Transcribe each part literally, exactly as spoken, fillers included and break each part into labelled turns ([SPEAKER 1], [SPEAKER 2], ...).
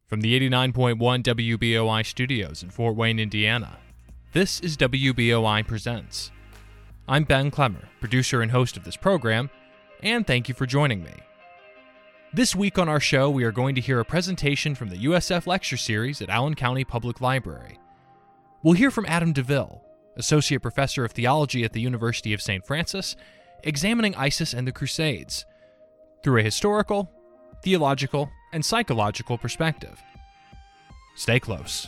[SPEAKER 1] From the eighty-nine point one W B O I studios in Fort Wayne, Indiana, this is W B O I Presents. I'm Ben Clemmer, producer and host of this program, and thank you for joining me. This week on our show, we are going to hear a presentation from the U S F Lecture Series at Allen County Public Library. We'll hear from Adam DeVille, Associate Professor of Theology at the University of Saint Francis, examining ISIS and the Crusades through a historical, theological, and psychological perspective. Stay close.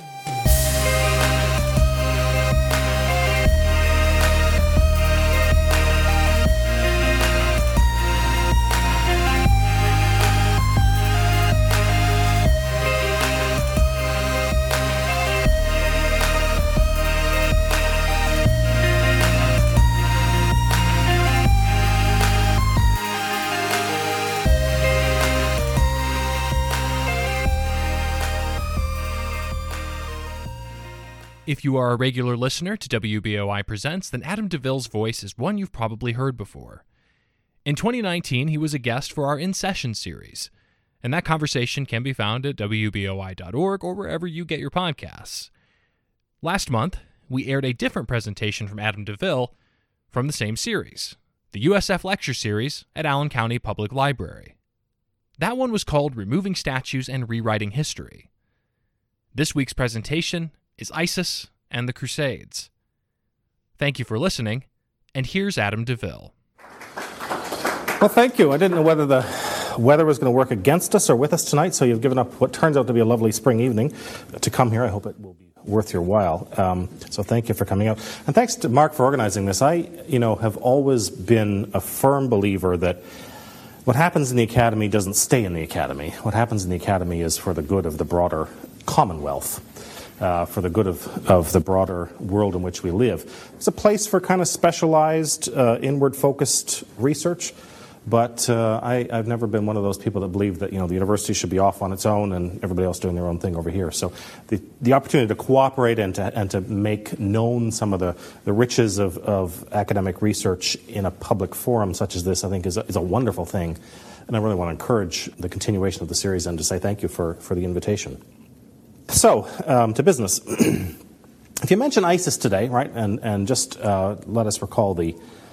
[SPEAKER 1] If you are a regular listener to W B O I Presents, then Adam DeVille's voice is one you've probably heard before. In twenty nineteen, he was a guest for our In Session series, and that conversation can be found at W B O I dot org or wherever you get your podcasts. Last month, we aired a different presentation from Adam DeVille from the same series, the U S F Lecture Series at Allen County Public Library. That one was called Removing Statues and Rewriting History. This week's presentation is ISIS and the Crusades. Thank you for listening, and here's Adam DeVille.
[SPEAKER 2] Well, thank you. I didn't know whether the weather was going to work against us or with us tonight, so you've given up what turns out to be a lovely spring evening to come here. I hope it will be worth your while. Um, so thank you for coming out. And thanks to Mark for organizing this. I, you know, have always been a firm believer that what happens in the academy doesn't stay in the academy. What happens in the academy is for the good of the broader commonwealth. Uh, for the good of, of the broader world in which we live. It's a place for kind of specialized, uh, inward-focused research, but uh, I, I've never been one of those people that believe that, you know, the university should be off on its own and everybody else doing their own thing over here. So the, the opportunity to cooperate and to, and to make known some of the, the riches of, of academic research in a public forum such as this, I think, is a, is a wonderful thing. And I really want to encourage the continuation of the series and to say thank you for, for the invitation. So, um, to business. If you mention ISIS today, right, and, and just uh, let us recall the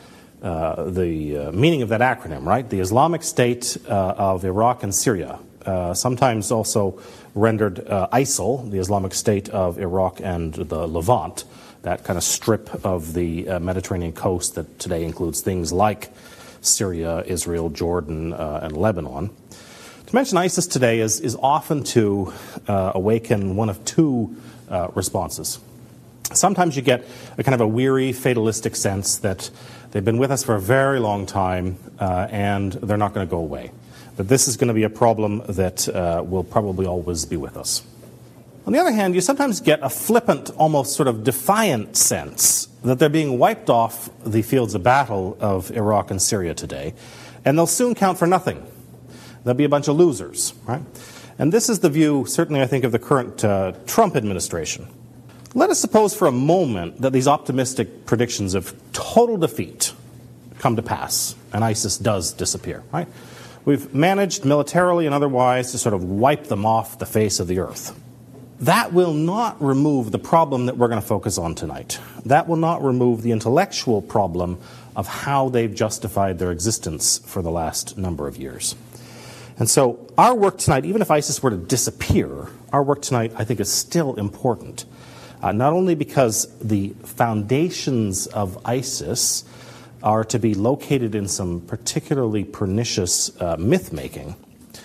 [SPEAKER 2] uh, the uh, meaning of that acronym, right? The Islamic State uh, of Iraq and Syria, uh, sometimes also rendered uh, ISIL, the Islamic State of Iraq and the Levant, that kind of strip of the uh, Mediterranean coast that today includes things like Syria, Israel, Jordan, uh, and Lebanon. To mention ISIS today is, is often to uh, awaken one of two uh, responses. Sometimes you get a kind of a weary, fatalistic sense that they've been with us for a very long time uh, and they're not going to go away. That this is going to be a problem that uh, will probably always be with us. On the other hand, you sometimes get a flippant, almost sort of defiant sense that they're being wiped off the fields of battle of Iraq and Syria today, and they'll soon count for nothing. There'll be a bunch of losers, right? And this is the view, certainly, I think, of the current uh, Trump administration. Let us suppose for a moment that these optimistic predictions of total defeat come to pass, and ISIS does disappear, right? We've managed militarily and otherwise to sort of wipe them off the face of the earth. That will not remove the problem that we're going to focus on tonight. That will not remove the intellectual problem of how they've justified their existence for the last number of years. And so our work tonight, even if ISIS were to disappear, our work tonight, I think, is still important. Uh, not only because the foundations of ISIS are to be located in some particularly pernicious uh, myth-making,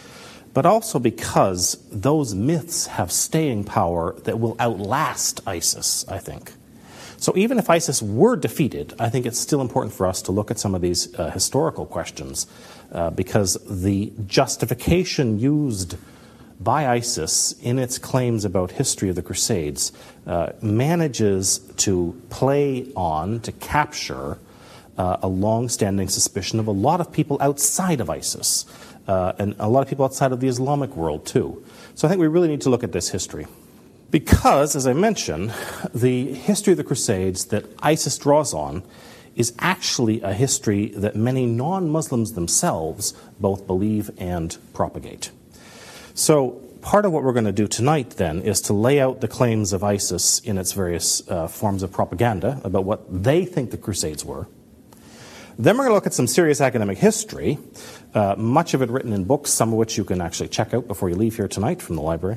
[SPEAKER 2] but also because those myths have staying power that will outlast ISIS, I think. So even if ISIS were defeated, I think it's still important for us to look at some of these uh, historical questions uh, because the justification used by ISIS in its claims about history of the Crusades uh, manages to play on, to capture uh, a long-standing suspicion of a lot of people outside of ISIS uh, and a lot of people outside of the Islamic world too. So I think we really need to look at this history. Because, as I mentioned, the history of the Crusades that ISIS draws on is actually a history that many non-Muslims themselves both believe and propagate. So part of what we're going to do tonight, then, is to lay out the claims of ISIS in its various uh, forms of propaganda about what they think the Crusades were. Then we're going to look at some serious academic history, uh, much of it written in books, some of which you can actually check out before you leave here tonight from the library.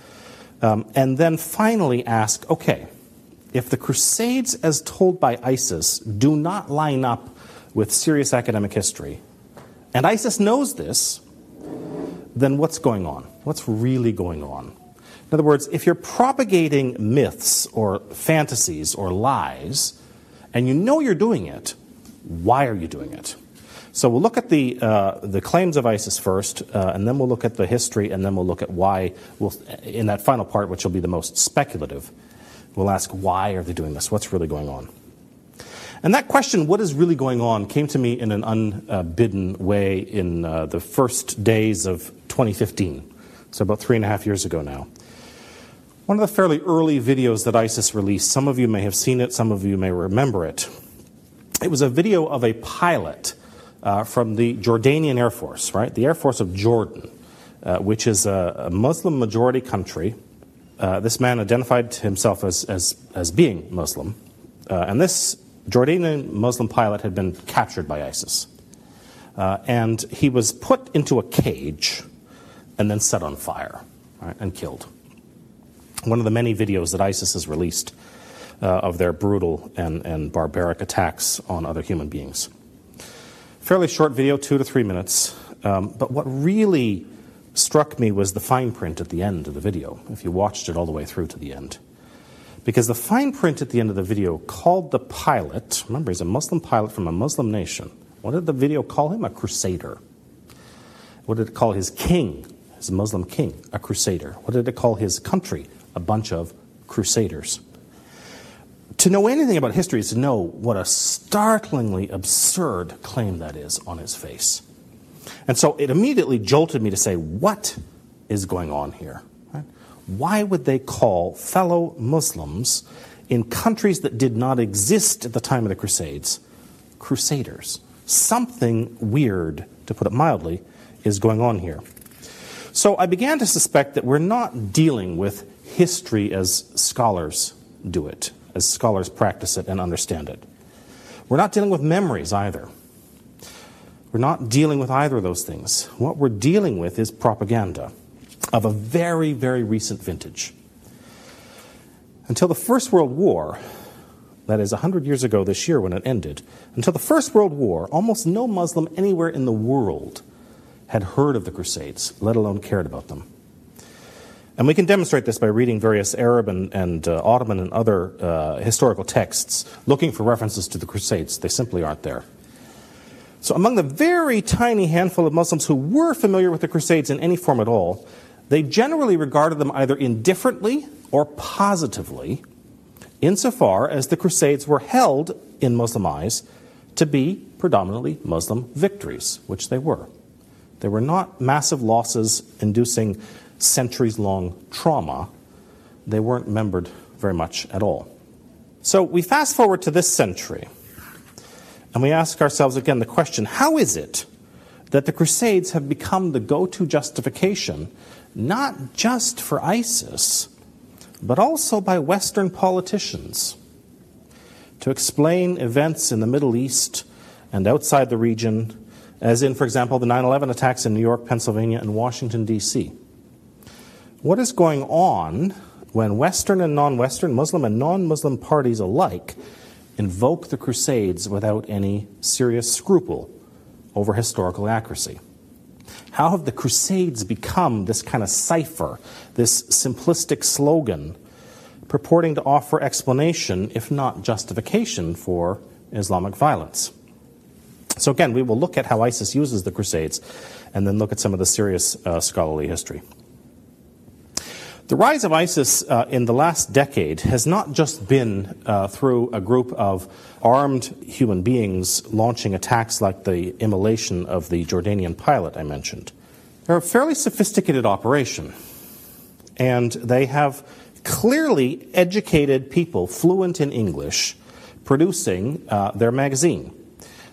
[SPEAKER 2] Um, and then finally ask, okay, if the Crusades as told by ISIS do not line up with serious academic history, and ISIS knows this, then what's going on? What's really going on? In other words, if you're propagating myths or fantasies or lies, and you know you're doing it, why are you doing it? So we'll look at the uh, the claims of ISIS first, uh, and then we'll look at the history, and then we'll look at why, we'll, in that final part, which will be the most speculative, we'll ask why are they doing this? What's really going on? And that question, what is really going on, came to me in an unbidden way in uh, the first days of twenty fifteen, so about three and a half years ago now. One of the fairly early videos that ISIS released, some of you may have seen it, some of you may remember it. It was a video of a pilot uh, from the Jordanian Air Force, right? The Air Force of Jordan, uh, which is a, a Muslim-majority country. Uh, this man identified himself as, as, as being Muslim. Uh, and this Jordanian Muslim pilot had been captured by ISIS. Uh, and he was put into a cage and then set on fire, right, and killed. One of the many videos that ISIS has released Uh, of their brutal and, and barbaric attacks on other human beings. Fairly short video, two to three minutes, um, but what really struck me was the fine print at the end of the video, if you watched it all the way through to the end. Because the fine print at the end of the video called the pilot, remember he's a Muslim pilot from a Muslim nation, what did the video call him? A crusader. What did it call his king, his Muslim king? A crusader. What did it call his country? A bunch of crusaders. To know anything about history is to know what a startlingly absurd claim that is on its face. And so it immediately jolted me to say, what is going on here? Right? Why would they call fellow Muslims in countries that did not exist at the time of the Crusades crusaders? Something weird, to put it mildly, is going on here. So I began to suspect that we're not dealing with history as scholars do it, as scholars practice it and understand it. We're not dealing with memories either. We're not dealing with either of those things. What we're dealing with is propaganda of a very, very recent vintage. Until the First World War, that is one hundred years ago this year when it ended, until the First World War, almost no Muslim anywhere in the world had heard of the Crusades, let alone cared about them. And we can demonstrate this by reading various Arab and, and uh, Ottoman and other uh, historical texts looking for references to the Crusades. They simply aren't there. So among the very tiny handful of Muslims who were familiar with the Crusades in any form at all, they generally regarded them either indifferently or positively, insofar as the Crusades were held, in Muslim eyes, to be predominantly Muslim victories, which they were. They were not massive losses inducing centuries-long trauma. They weren't remembered very much at all. So we fast forward to this century, and we ask ourselves again the question, how is it that the Crusades have become the go-to justification, not just for ISIS, but also by Western politicians, to explain events in the Middle East and outside the region, as in, for example, the nine eleven attacks in New York, Pennsylvania, and Washington, D C What is going on when Western and non-Western, Muslim and non-Muslim parties alike invoke the Crusades without any serious scruple over historical accuracy? How have the Crusades become this kind of cipher, this simplistic slogan purporting to offer explanation, if not justification, for Islamic violence? So again, we will look at how ISIS uses the Crusades and then look at some of the serious uh, scholarly history. The rise of ISIS uh, in the last decade has not just been uh, through a group of armed human beings launching attacks like the immolation of the Jordanian pilot I mentioned. They're a fairly sophisticated operation, and they have clearly educated people fluent in English producing uh, their magazine.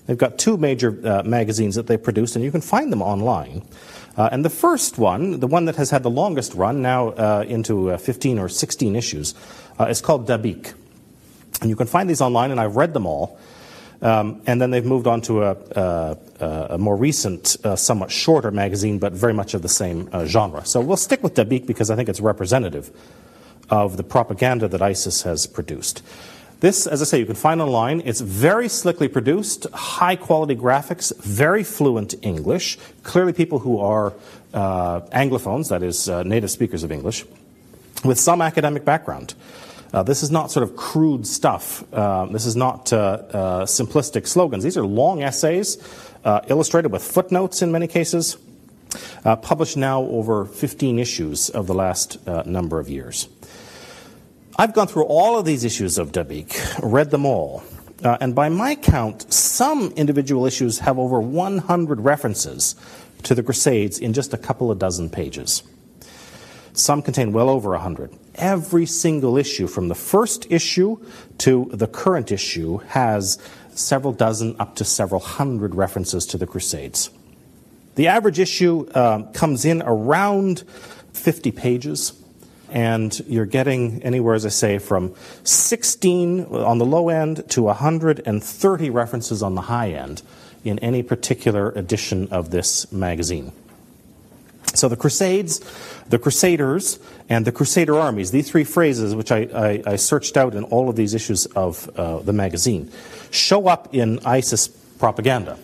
[SPEAKER 2] They've got two major uh, magazines that they produced, and you can find them online. Uh, and the first one, the one that has had the longest run, now uh, into uh, fifteen or sixteen issues, uh, is called Dabiq. And you can find these online, and I've read them all. Um, and then they've moved on to a, a, a more recent, uh, somewhat shorter magazine, but very much of the same uh, genre. So we'll stick with Dabiq because I think it's representative of the propaganda that ISIS has produced. This, as I say, you can find online. It's very slickly produced, high-quality graphics, very fluent English. Clearly people who are uh, Anglophones, that is, uh, native speakers of English, with some academic background. Uh, this is not sort of crude stuff. Uh, this is not uh, uh, simplistic slogans. These are long essays, uh, illustrated with footnotes in many cases, uh, published now over fifteen issues of the last uh, number of years. I've gone through all of these issues of Dabiq, read them all, uh, and by my count, some individual issues have over one hundred references to the Crusades in just a couple of dozen pages. Some contain well over one hundred. Every single issue, from the first issue to the current issue, has several dozen up to several hundred references to the Crusades. The average issue um, comes in around fifty pages, and you're getting anywhere, as I say, from sixteen on the low end to one hundred thirty references on the high end in any particular edition of this magazine. So the Crusades, the Crusaders, and the Crusader armies, these three phrases, which I, I, I searched out in all of these issues of uh, the magazine, show up in ISIS propaganda.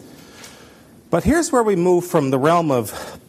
[SPEAKER 2] But here's where we move from the realm of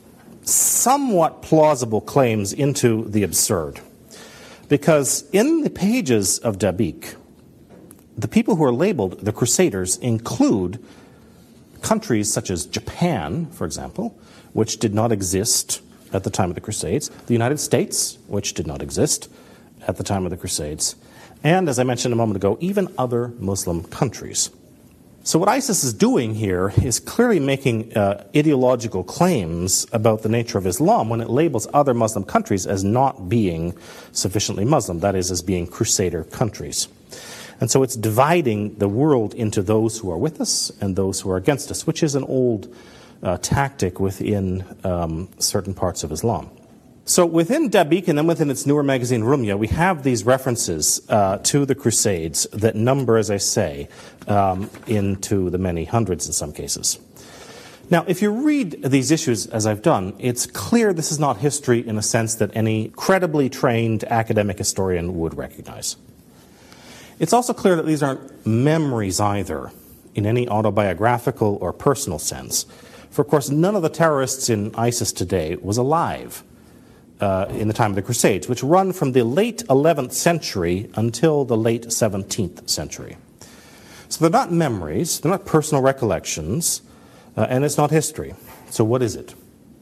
[SPEAKER 2] somewhat plausible claims into the absurd. Because in the pages of Dabiq, the people who are labeled the Crusaders include countries such as Japan, for example, which did not exist at the time of the Crusades, the United States, which did not exist at the time of the Crusades, and, as I mentioned a moment ago, even other Muslim countries. So what ISIS is doing here is clearly making uh, ideological claims about the nature of Islam when it labels other Muslim countries as not being sufficiently Muslim, that is, as being Crusader countries. And so it's dividing the world into those who are with us and those who are against us, which is an old uh, tactic within um, certain parts of Islam. So within Dabiq and then within its newer magazine, Rumya, we have these references uh, to the Crusades that number, as I say, um, into the many hundreds in some cases. Now, if you read these issues, as I've done, it's clear this is not history in a sense that any credibly trained academic historian would recognize. It's also clear that these aren't memories either, in any autobiographical or personal sense. For, of course, none of the terrorists in ISIS today was alive uh, in the time of the Crusades, which run from the late eleventh century until the late seventeenth century. So they're not memories, they're not personal recollections, uh, and it's not history. So what is it?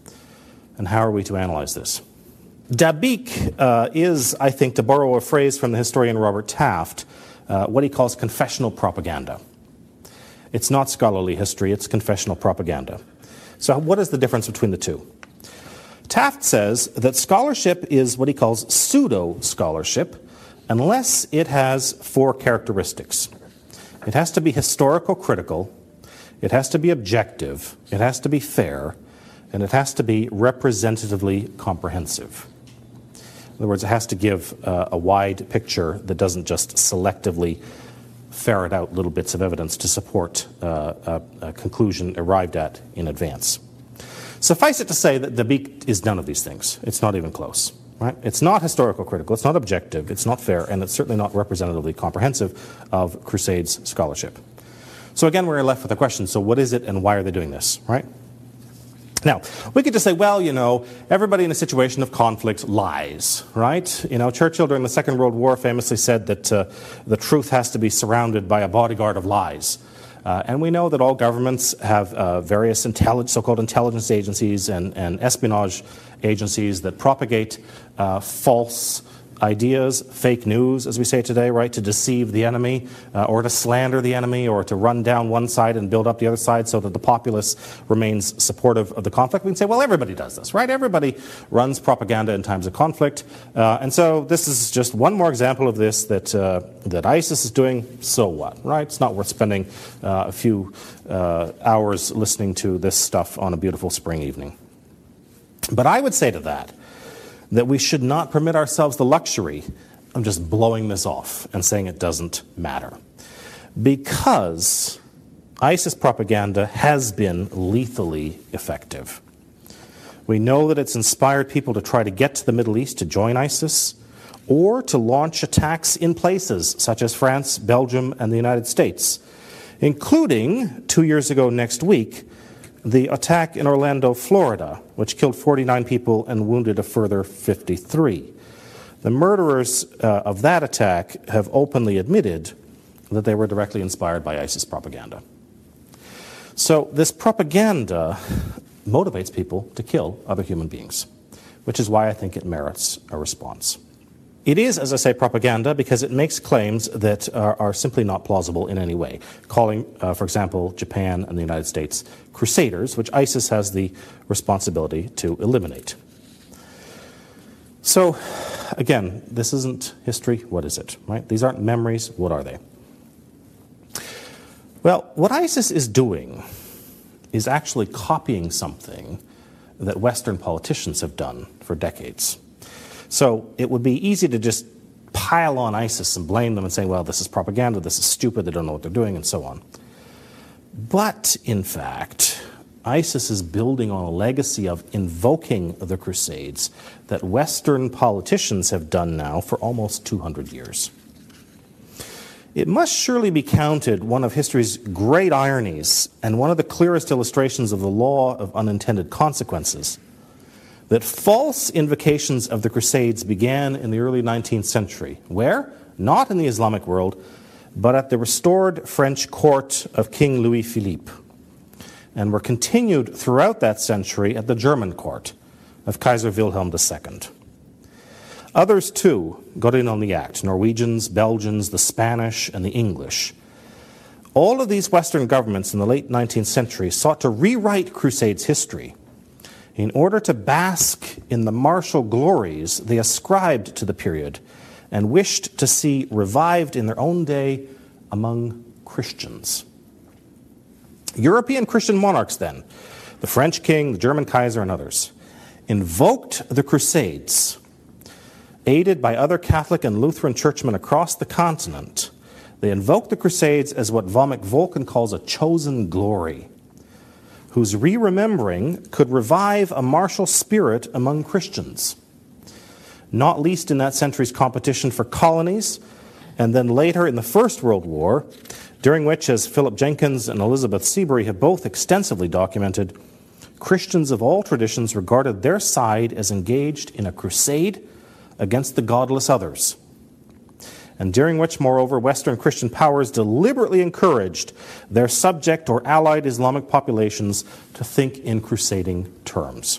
[SPEAKER 2] And how are we to analyze this? Dabiq uh, is, I think, to borrow a phrase from the historian Robert Taft, uh, what he calls confessional propaganda. It's not scholarly history, it's confessional propaganda. So what is the difference between the two? Taft says that scholarship is what he calls pseudo-scholarship unless it has four characteristics. It has to be historical critical, it has to be objective, it has to be fair, and it has to be representatively comprehensive. In other words, it has to give uh, a wide picture that doesn't just selectively ferret out little bits of evidence to support uh, a, a conclusion arrived at in advance. Suffice it to say that Dabiq is none of these things. It's not even close. Right? It's not historical critical, it's not objective, it's not fair, and it's certainly not representatively comprehensive of Crusades scholarship. So again, we're left with the question, so what is it and why are they doing this? Right? Now, we could just say, well, you know, everybody in a situation of conflict lies, right? You know, Churchill during the Second World War famously said that uh, the truth has to be surrounded by a bodyguard of lies. Uh, and we know that all governments have uh, various intelli- so-called intelligence agencies and, and espionage agencies that propagate uh, false ideas, fake news, as we say today, right, to deceive the enemy, uh, or to slander the enemy, or to run down one side and build up the other side so that the populace remains supportive of the conflict. We can say, well, everybody does this, right? Everybody runs propaganda in times of conflict. Uh, and so this is just one more example of this that, uh, that ISIS is doing. So what, right? It's not worth spending uh, a few uh, hours listening to this stuff on a beautiful spring evening. But I would say to that, that we should not permit ourselves the luxury of just blowing this off and saying it doesn't matter. Because ISIS propaganda has been lethally effective. We know that it's inspired people to try to get to the Middle East to join ISIS, or to launch attacks in places such as France, Belgium, and the United States, including, two years ago next week, the attack in Orlando, Florida, which killed forty-nine people and wounded a further fifty-three. The murderers uh, of that attack have openly admitted that they were directly inspired by ISIS propaganda. So this propaganda motivates people to kill other human beings, which is why I think it merits a response. It is, as I say, propaganda because it makes claims that are, are simply not plausible in any way, calling, uh, for example, Japan and the United States crusaders, which ISIS has the responsibility to eliminate. So, again, this isn't history. What is it? Right? These aren't memories. What are they? Well, what ISIS is doing is actually copying something that Western politicians have done for decades. So it would be easy to just pile on ISIS and blame them and say, well, this is propaganda, this is stupid, they don't know what they're doing, and so on. But, in fact, ISIS is building on a legacy of invoking the Crusades that Western politicians have done now for almost two hundred years. It must surely be counted one of history's great ironies and one of the clearest illustrations of the law of unintended consequences that false invocations of the Crusades began in the early nineteenth century. Where? Not in the Islamic world, but at the restored French court of King Louis Philippe, and were continued throughout that century at the German court of Kaiser Wilhelm the Second. Others, too, got in on the act: Norwegians, Belgians, the Spanish, and the English. All of these Western governments in the late nineteenth century sought to rewrite Crusades history in order to bask in the martial glories they ascribed to the period and wished to see revived in their own day among Christians. European Christian monarchs, then, the French king, the German Kaiser, and others, invoked the Crusades, aided by other Catholic and Lutheran churchmen across the continent. They invoked the Crusades as what Vomic Volkan calls a chosen glory, whose re-remembering could revive a martial spirit among Christians, not least in that century's competition for colonies, and then later in the First World War, during which, as Philip Jenkins and Elizabeth Seabury have both extensively documented, Christians of all traditions regarded their side as engaged in a crusade against the godless others, and during which, moreover, Western Christian powers deliberately encouraged their subject or allied Islamic populations to think in crusading terms.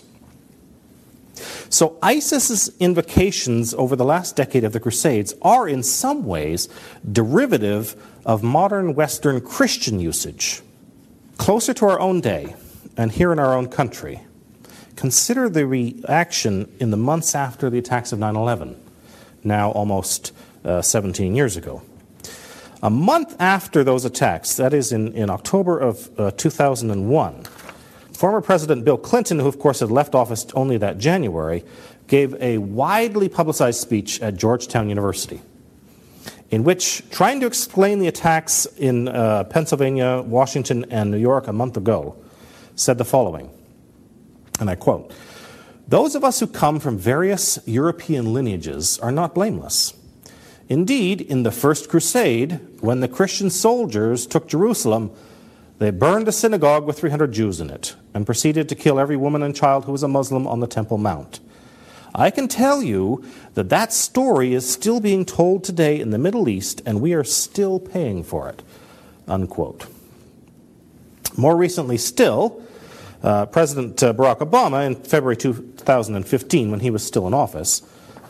[SPEAKER 2] So ISIS's invocations over the last decade of the Crusades are in some ways derivative of modern Western Christian usage. Closer to our own day, and here in our own country, consider the reaction in the months after the attacks of nine eleven, now almost Uh, seventeen years ago. A month after those attacks, that is in, in October of uh, two thousand one, former President Bill Clinton, who of course had left office only that January, gave a widely publicized speech at Georgetown University, in which, trying to explain the attacks in uh, Pennsylvania, Washington, and New York a month ago, said the following, and I quote, "Those of us who come from various European lineages are not blameless. Indeed, in the First Crusade, when the Christian soldiers took Jerusalem, they burned a synagogue with three hundred Jews in it and proceeded to kill every woman and child who was a Muslim on the Temple Mount. I can tell you that that story is still being told today in the Middle East, and we are still paying for it." Unquote. More recently still, uh, President uh, Barack Obama, in February two thousand fifteen, when he was still in office,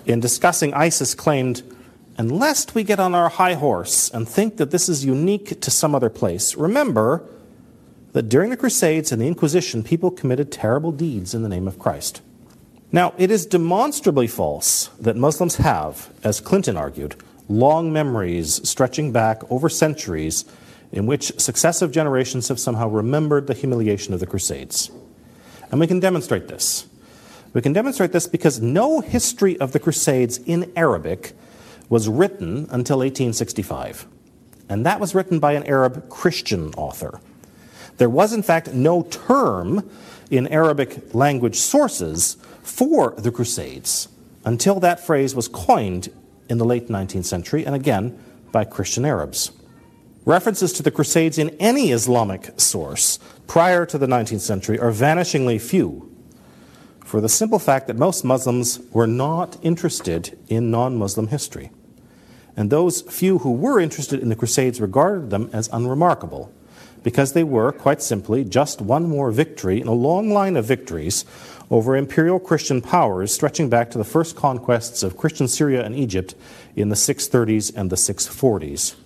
[SPEAKER 2] in discussing ISIS, claimed, "And lest we get on our high horse and think that this is unique to some other place, remember that during the Crusades and the Inquisition, people committed terrible deeds in the name of Christ." Now, it is demonstrably false that Muslims have, as Clinton argued, long memories stretching back over centuries in which successive generations have somehow remembered the humiliation of the Crusades. And we can demonstrate this. We can demonstrate this because no history of the Crusades in Arabic was written until eighteen sixty-five. And that was written by an Arab Christian author. There was, in fact, no term in Arabic language sources for the Crusades until that phrase was coined in the late nineteenth century, and again by Christian Arabs. References to the Crusades in any Islamic source prior to the nineteenth century are vanishingly few, for the simple fact that most Muslims were not interested in non-Muslim history. And those few who were interested in the Crusades regarded them as unremarkable, because they were, quite simply, just one more victory in a long line of victories over imperial Christian powers stretching back to the first conquests of Christian Syria and Egypt in the six thirties and the six forties.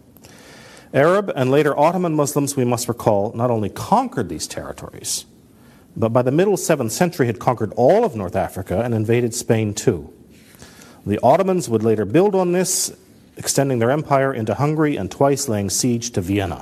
[SPEAKER 2] Arab and later Ottoman Muslims, we must recall, not only conquered these territories, but by the middle seventh century had conquered all of North Africa and invaded Spain too. The Ottomans would later build on this, extending their empire into Hungary and twice laying siege to Vienna.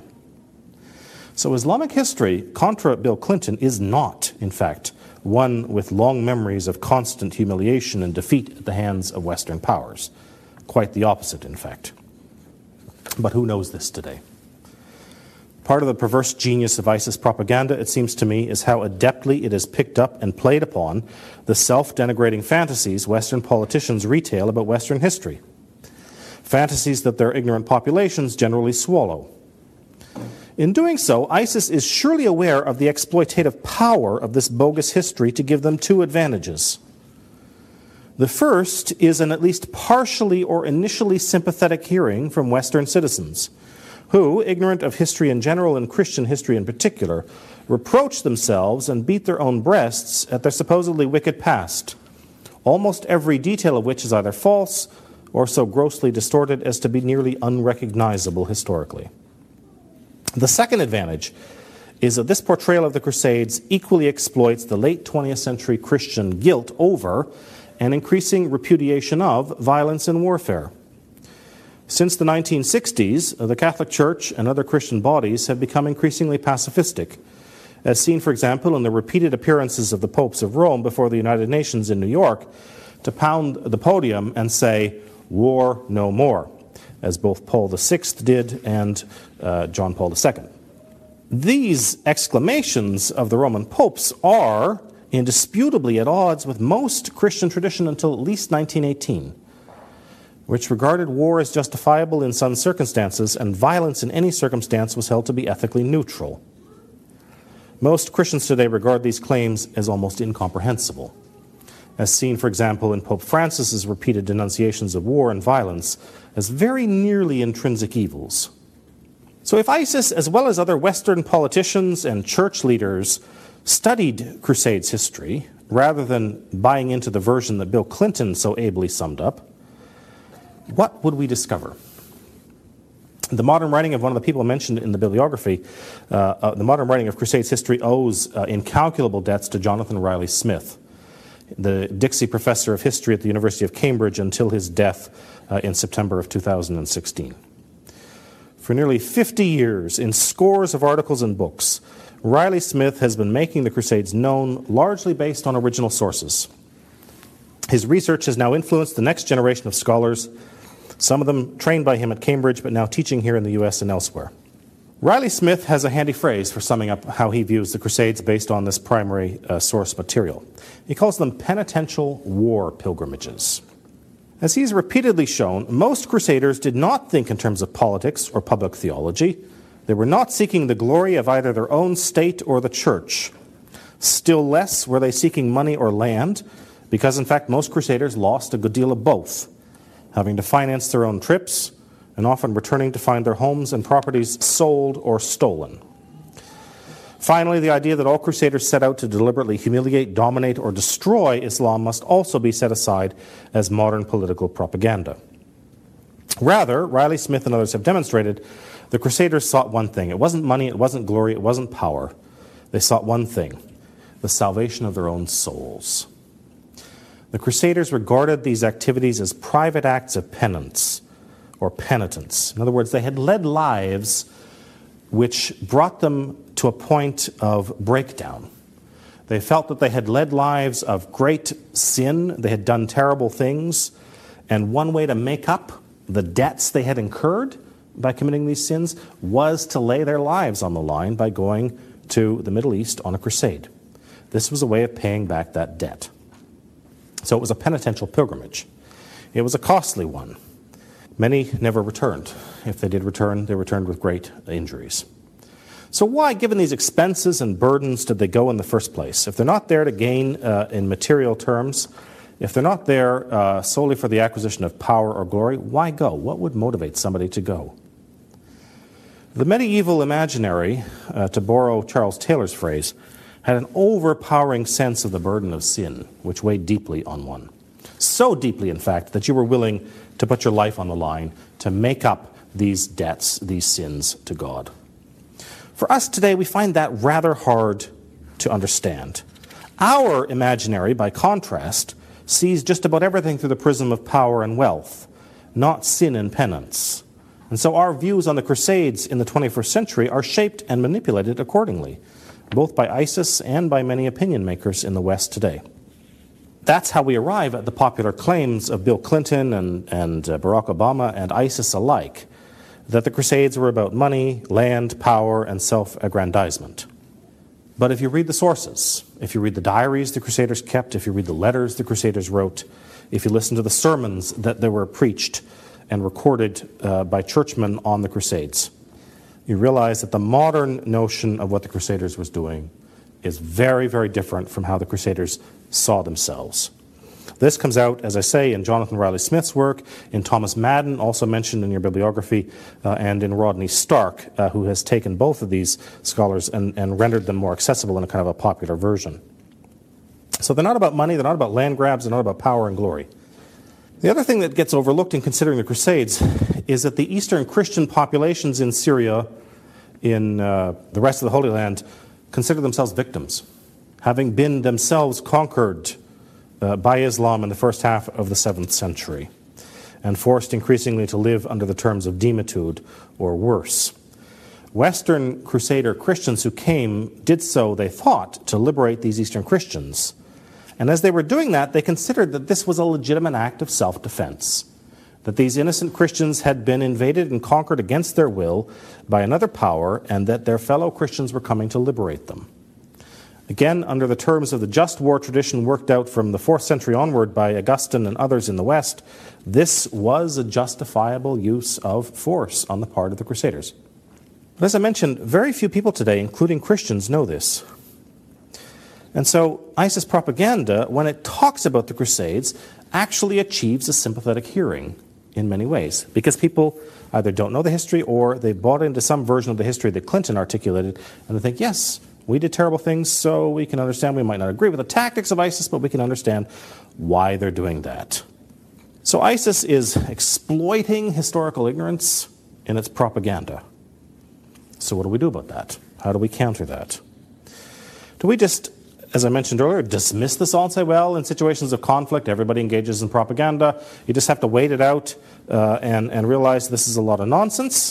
[SPEAKER 2] So Islamic history, contra Bill Clinton, is not, in fact, one with long memories of constant humiliation and defeat at the hands of Western powers. Quite the opposite, in fact. But who knows this today? Part of the perverse genius of ISIS propaganda, it seems to me, is how adeptly it has picked up and played upon the self-denigrating fantasies Western politicians retail about Western history. Fantasies that their ignorant populations generally swallow. In doing so, ISIS is surely aware of the exploitative power of this bogus history to give them two advantages. The first is an at least partially or initially sympathetic hearing from Western citizens, who, ignorant of history in general and Christian history in particular, reproach themselves and beat their own breasts at their supposedly wicked past, almost every detail of which is either false or so grossly distorted as to be nearly unrecognizable historically. The second advantage is that this portrayal of the Crusades equally exploits the late twentieth century Christian guilt over and increasing repudiation of violence and warfare. Since the nineteen sixties, the Catholic Church and other Christian bodies have become increasingly pacifistic, as seen, for example, in the repeated appearances of the popes of Rome before the United Nations in New York to pound the podium and say, "War no more," as both Paul the Sixth did and uh, John Paul the Second. These exclamations of the Roman popes are indisputably at odds with most Christian tradition until at least nineteen eighteen, which regarded war as justifiable in some circumstances and violence in any circumstance was held to be ethically neutral. Most Christians today regard these claims as almost incomprehensible, as seen, for example, in Pope Francis's repeated denunciations of war and violence as very nearly intrinsic evils. So if ISIS, as well as other Western politicians and church leaders, studied Crusades history, rather than buying into the version that Bill Clinton so ably summed up, what would we discover? The modern writing of one of the people mentioned in the bibliography, uh, uh, the modern writing of Crusades history owes uh, incalculable debts to Jonathan Riley Smith, the Dixie Professor of History at the University of Cambridge until his death uh, in September of two thousand sixteen. For nearly fifty years, in scores of articles and books, Riley Smith has been making the Crusades known largely based on original sources. His research has now influenced the next generation of scholars, some of them trained by him at Cambridge, but now teaching here in the U S and elsewhere. Riley Smith has a handy phrase for summing up how he views the Crusades based on this primary uh, source material. He calls them penitential war pilgrimages. As he's repeatedly shown, most crusaders did not think in terms of politics or public theology. They were not seeking the glory of either their own state or the church. Still less were they seeking money or land, because in fact most crusaders lost a good deal of both, having to finance their own trips and often returning to find their homes and properties sold or stolen. Finally, the idea that all crusaders set out to deliberately humiliate, dominate, or destroy Islam must also be set aside as modern political propaganda. Rather, Riley Smith and others have demonstrated, the crusaders sought one thing. It wasn't money, it wasn't glory, it wasn't power. They sought one thing, the salvation of their own souls. The crusaders regarded these activities as private acts of penance or penitence. In other words, they had led lives which brought them to a point of breakdown. They felt that they had led lives of great sin, they had done terrible things, and one way to make up the debts they had incurred by committing these sins was to lay their lives on the line by going to the Middle East on a crusade. This was a way of paying back that debt. So it was a penitential pilgrimage. It was a costly one. Many never returned. If they did return, they returned with great injuries. So why, given these expenses and burdens, did they go in the first place? If they're not there to gain uh, in material terms, if they're not there uh, solely for the acquisition of power or glory, why go? What would motivate somebody to go? The medieval imaginary, uh, to borrow Charles Taylor's phrase, had an overpowering sense of the burden of sin, which weighed deeply on one. So deeply, in fact, that you were willing to put your life on the line to make up these debts, these sins to God. For us today, we find that rather hard to understand. Our imaginary, by contrast, sees just about everything through the prism of power and wealth, not sin and penance. And so our views on the Crusades in the twenty-first century are shaped and manipulated accordingly, both by ISIS and by many opinion makers in the West today. That's how we arrive at the popular claims of Bill Clinton and, and uh, Barack Obama and ISIS alike, that the Crusades were about money, land, power, and self-aggrandizement. But if you read the sources, if you read the diaries the Crusaders kept, if you read the letters the Crusaders wrote, if you listen to the sermons that they were preached and recorded uh, by churchmen on the Crusades, you realize that the modern notion of what the Crusaders was doing is very, very different from how the Crusaders saw themselves. This comes out, as I say, in Jonathan Riley Smith's work, in Thomas Madden, also mentioned in your bibliography, uh, and in Rodney Stark, uh, who has taken both of these scholars and, and rendered them more accessible in a kind of a popular version. So they're not about money, they're not about land grabs, they're not about power and glory. The other thing that gets overlooked in considering the Crusades is that the Eastern Christian populations in Syria, in uh, the rest of the Holy Land, consider themselves victims, having been themselves conquered uh, by Islam in the first half of the seventh century, and forced increasingly to live under the terms of demitude or worse. Western Crusader Christians who came did so, they thought, to liberate these Eastern Christians. And as they were doing that, they considered that this was a legitimate act of self-defense, that these innocent Christians had been invaded and conquered against their will by another power, and that their fellow Christians were coming to liberate them. Again, under the terms of the just war tradition worked out from the fourth century onward by Augustine and others in the West, this was a justifiable use of force on the part of the Crusaders. But as I mentioned, very few people today, including Christians, know this. And so ISIS propaganda, when it talks about the Crusades, actually achieves a sympathetic hearing in many ways, because people either don't know the history or they've bought into some version of the history that Clinton articulated, and they think, yes, we did terrible things, so we can understand. We might not agree with the tactics of ISIS, but we can understand why they're doing that. So ISIS is exploiting historical ignorance in its propaganda. So what do we do about that? How do we counter that? Do we just, as I mentioned earlier, dismiss this all and say, well, in situations of conflict, everybody engages in propaganda. You just have to wait it out uh, and, and realize this is a lot of nonsense?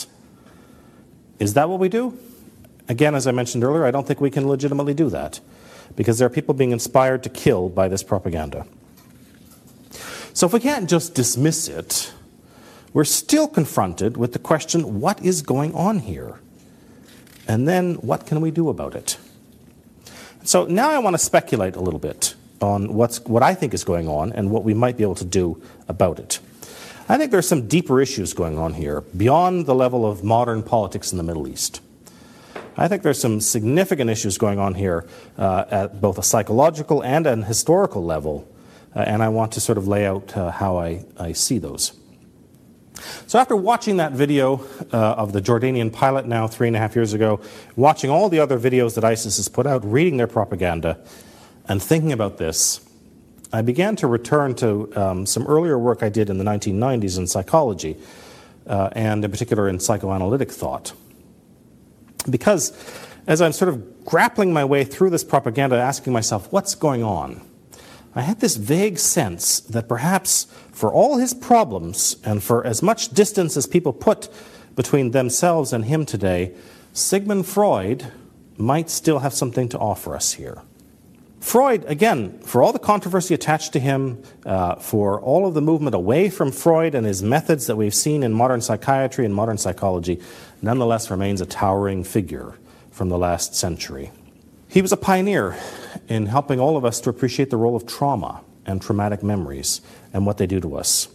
[SPEAKER 2] Is that what we do? Again, as I mentioned earlier, I don't think we can legitimately do that, because there are people being inspired to kill by this propaganda. So if we can't just dismiss it, we're still confronted with the question, what is going on here? And then what can we do about it? So now I want to speculate a little bit on what's, what I think is going on and what we might be able to do about it. I think there are some deeper issues going on here beyond the level of modern politics in the Middle East. I think there's some significant issues going on here uh, at both a psychological and an historical level, uh, and I want to sort of lay out uh, how I, I see those. So after watching that video uh, of the Jordanian pilot now three and a half years ago, watching all the other videos that ISIS has put out, reading their propaganda, and thinking about this, I began to return to um, some earlier work I did in the nineteen nineties in psychology, uh, and in particular in psychoanalytic thought. Because as I'm sort of grappling my way through this propaganda, asking myself, what's going on? I had this vague sense that perhaps for all his problems and for as much distance as people put between themselves and him today, Sigmund Freud might still have something to offer us here. Freud, again, for all the controversy attached to him, uh, for all of the movement away from Freud and his methods that we've seen in modern psychiatry and modern psychology, nonetheless remains a towering figure from the last century. He was a pioneer in helping all of us to appreciate the role of trauma and traumatic memories and what they do to us.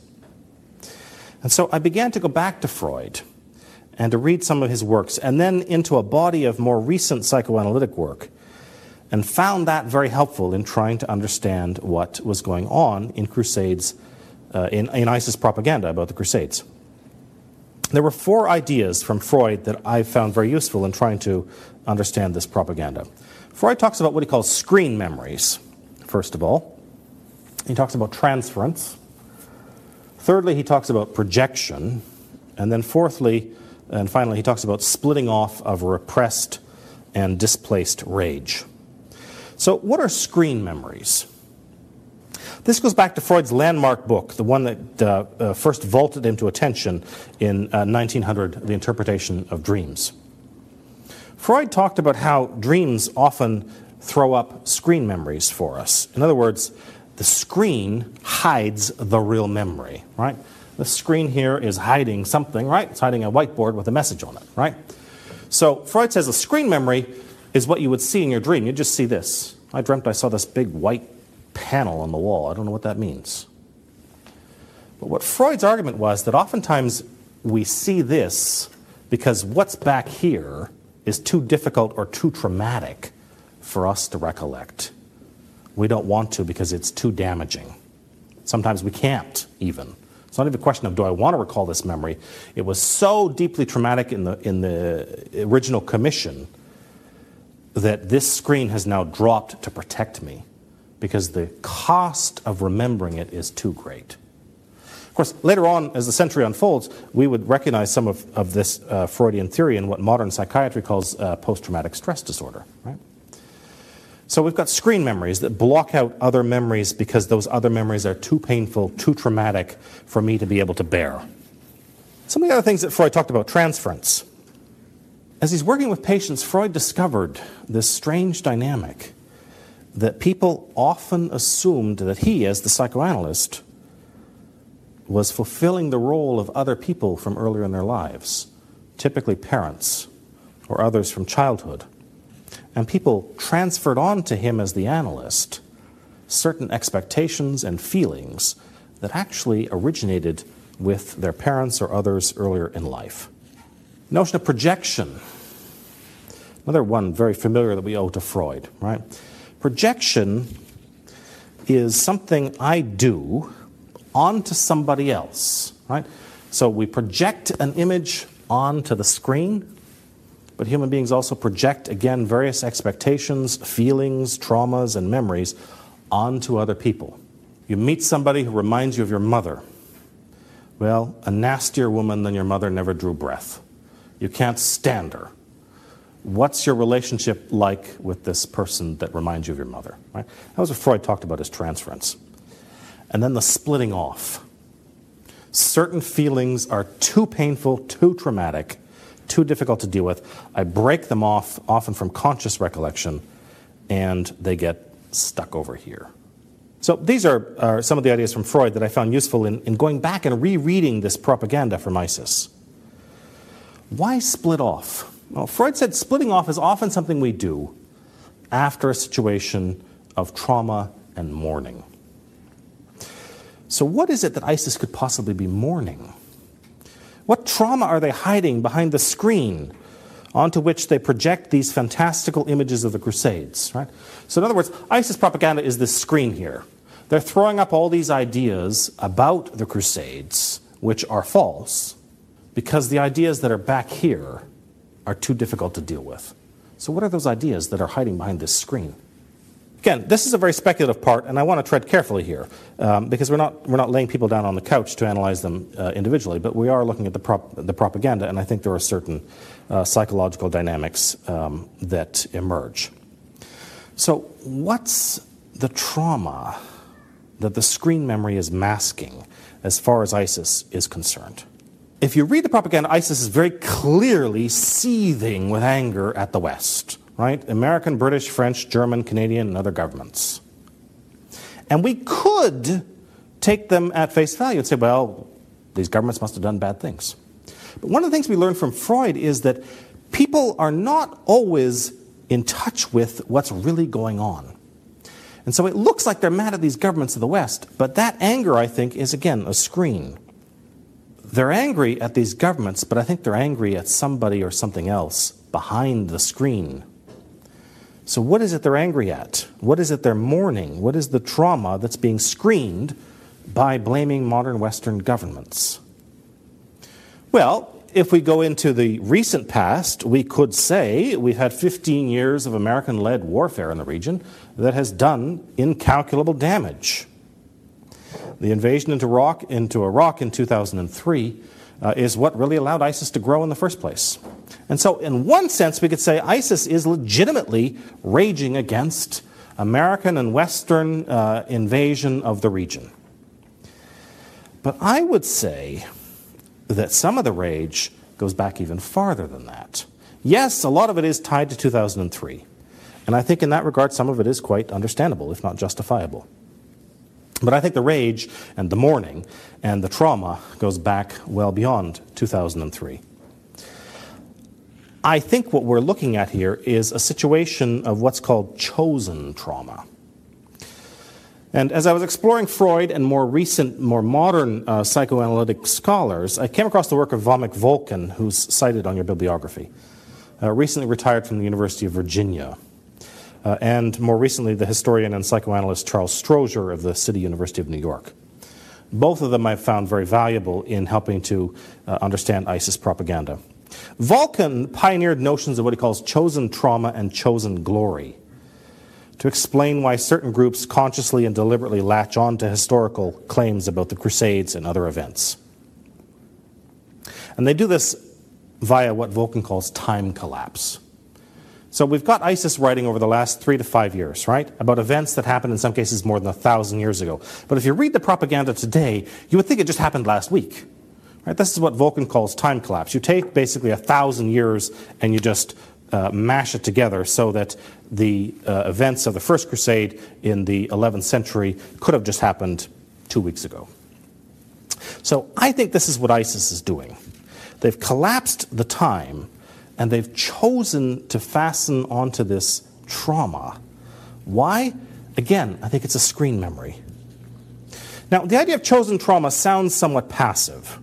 [SPEAKER 2] And so I began to go back to Freud and to read some of his works, and then into a body of more recent psychoanalytic work, and found that very helpful in trying to understand what was going on in Crusades, uh, in, in ISIS propaganda about the Crusades. There were four ideas from Freud that I found very useful in trying to understand this propaganda. Freud talks about what he calls screen memories, first of all. He talks about transference. Thirdly, he talks about projection. And then fourthly, and finally, he talks about splitting off of repressed and displaced rage. So what are screen memories? This goes back to Freud's landmark book, the one that uh, uh, first vaulted into attention in uh, nineteen hundred, The Interpretation of Dreams. Freud talked about how dreams often throw up screen memories for us. In other words, the screen hides the real memory, right? The screen here is hiding something, right? It's hiding a whiteboard with a message on it, right? So Freud says a screen memory is what you would see in your dream. You just see this. I dreamt I saw this big white panel on the wall. I don't know what that means. But what Freud's argument was that oftentimes we see this because what's back here is too difficult or too traumatic for us to recollect. We don't want to because it's too damaging. Sometimes we can't even. It's not even a question of, do I want to recall this memory? It was so deeply traumatic in the, in the original commission that this screen has now dropped to protect me because the cost of remembering it is too great. Of course, later on, as the century unfolds, we would recognize some of, of this uh, Freudian theory in what modern psychiatry calls uh, post-traumatic stress disorder, right? So we've got screen memories that block out other memories because those other memories are too painful, too traumatic for me to be able to bear. Some of the other things that Freud talked about, transference. As he's working with patients, Freud discovered this strange dynamic that people often assumed that he, as the psychoanalyst, was fulfilling the role of other people from earlier in their lives, typically parents or others from childhood. And people transferred on to him as the analyst certain expectations and feelings that actually originated with their parents or others earlier in life. The notion of projection, another one very familiar that we owe to Freud, right? Projection is something I do onto somebody else, right? So we project an image onto the screen, but human beings also project, again, various expectations, feelings, traumas, and memories onto other people. You meet somebody who reminds you of your mother. Well, a nastier woman than your mother never drew breath. You can't stand her. What's your relationship like with this person that reminds you of your mother? Right? That was what Freud talked about as transference. And then the splitting off. Certain feelings are too painful, too traumatic, too difficult to deal with. I break them off, often from conscious recollection, and they get stuck over here. So these are, are some of the ideas from Freud that I found useful in, in going back and rereading this propaganda from ISIS. Why split off? Well, Freud said splitting off is often something we do after a situation of trauma and mourning. So what is it that ISIS could possibly be mourning? What trauma are they hiding behind the screen onto which they project these fantastical images of the Crusades, right? So in other words, ISIS propaganda is this screen here. They're throwing up all these ideas about the Crusades, which are false, because the ideas that are back here are too difficult to deal with. So what are those ideas that are hiding behind this screen? Again, this is a very speculative part, and I want to tread carefully here, um, because we're not, we're not laying people down on the couch to analyze them uh, individually, but we are looking at the, prop, the propaganda, and I think there are certain uh, psychological dynamics um, that emerge. So what's the trauma that the screen memory is masking as far as ISIS is concerned? If you read the propaganda, ISIS is very clearly seething with anger at the West. Right? American, British, French, German, Canadian, and other governments. And we could take them at face value and say, well, these governments must have done bad things. But one of the things we learned from Freud is that people are not always in touch with what's really going on. And so it looks like they're mad at these governments of the West, but that anger, I think, is, again, a screen. They're angry at these governments, but I think they're angry at somebody or something else behind the screen. So what is it they're angry at? What is it they're mourning? What is the trauma that's being screened by blaming modern Western governments? Well, if we go into the recent past, we could say we've had fifteen years of American-led warfare in the region that has done incalculable damage. The invasion into Iraq, into Iraq in two thousand three uh, is what really allowed ISIS to grow in the first place. And so in one sense, we could say ISIS is legitimately raging against American and Western uh, invasion of the region. But I would say that some of the rage goes back even farther than that. Yes, a lot of it is tied to two thousand three. And I think in that regard, some of it is quite understandable, if not justifiable. But I think the rage and the mourning and the trauma goes back well beyond two thousand three. I think what we're looking at here is a situation of what's called chosen trauma. And as I was exploring Freud and more recent, more modern uh, psychoanalytic scholars, I came across the work of Vomik Volkan, who's cited on your bibliography, uh, recently retired from the University of Virginia, uh, and more recently the historian and psychoanalyst Charles Strozier of the City University of New York. Both of them I've found very valuable in helping to uh, understand ISIS propaganda. Volkan pioneered notions of what he calls chosen trauma and chosen glory to explain why certain groups consciously and deliberately latch on to historical claims about the Crusades and other events. And they do this via what Volkan calls time collapse. So we've got ISIS writing over the last three to five years, right, about events that happened in some cases more than a thousand years ago. But if you read the propaganda today, you would think it just happened last week. Right? This is what Volkan calls time collapse. You take basically a thousand years and you just uh, mash it together so that the uh, events of the First Crusade in the eleventh century could have just happened two weeks ago. So I think this is what ISIS is doing. They've collapsed the time and they've chosen to fasten onto this trauma. Why? Again, I think it's a screen memory. Now, the idea of chosen trauma sounds somewhat passive,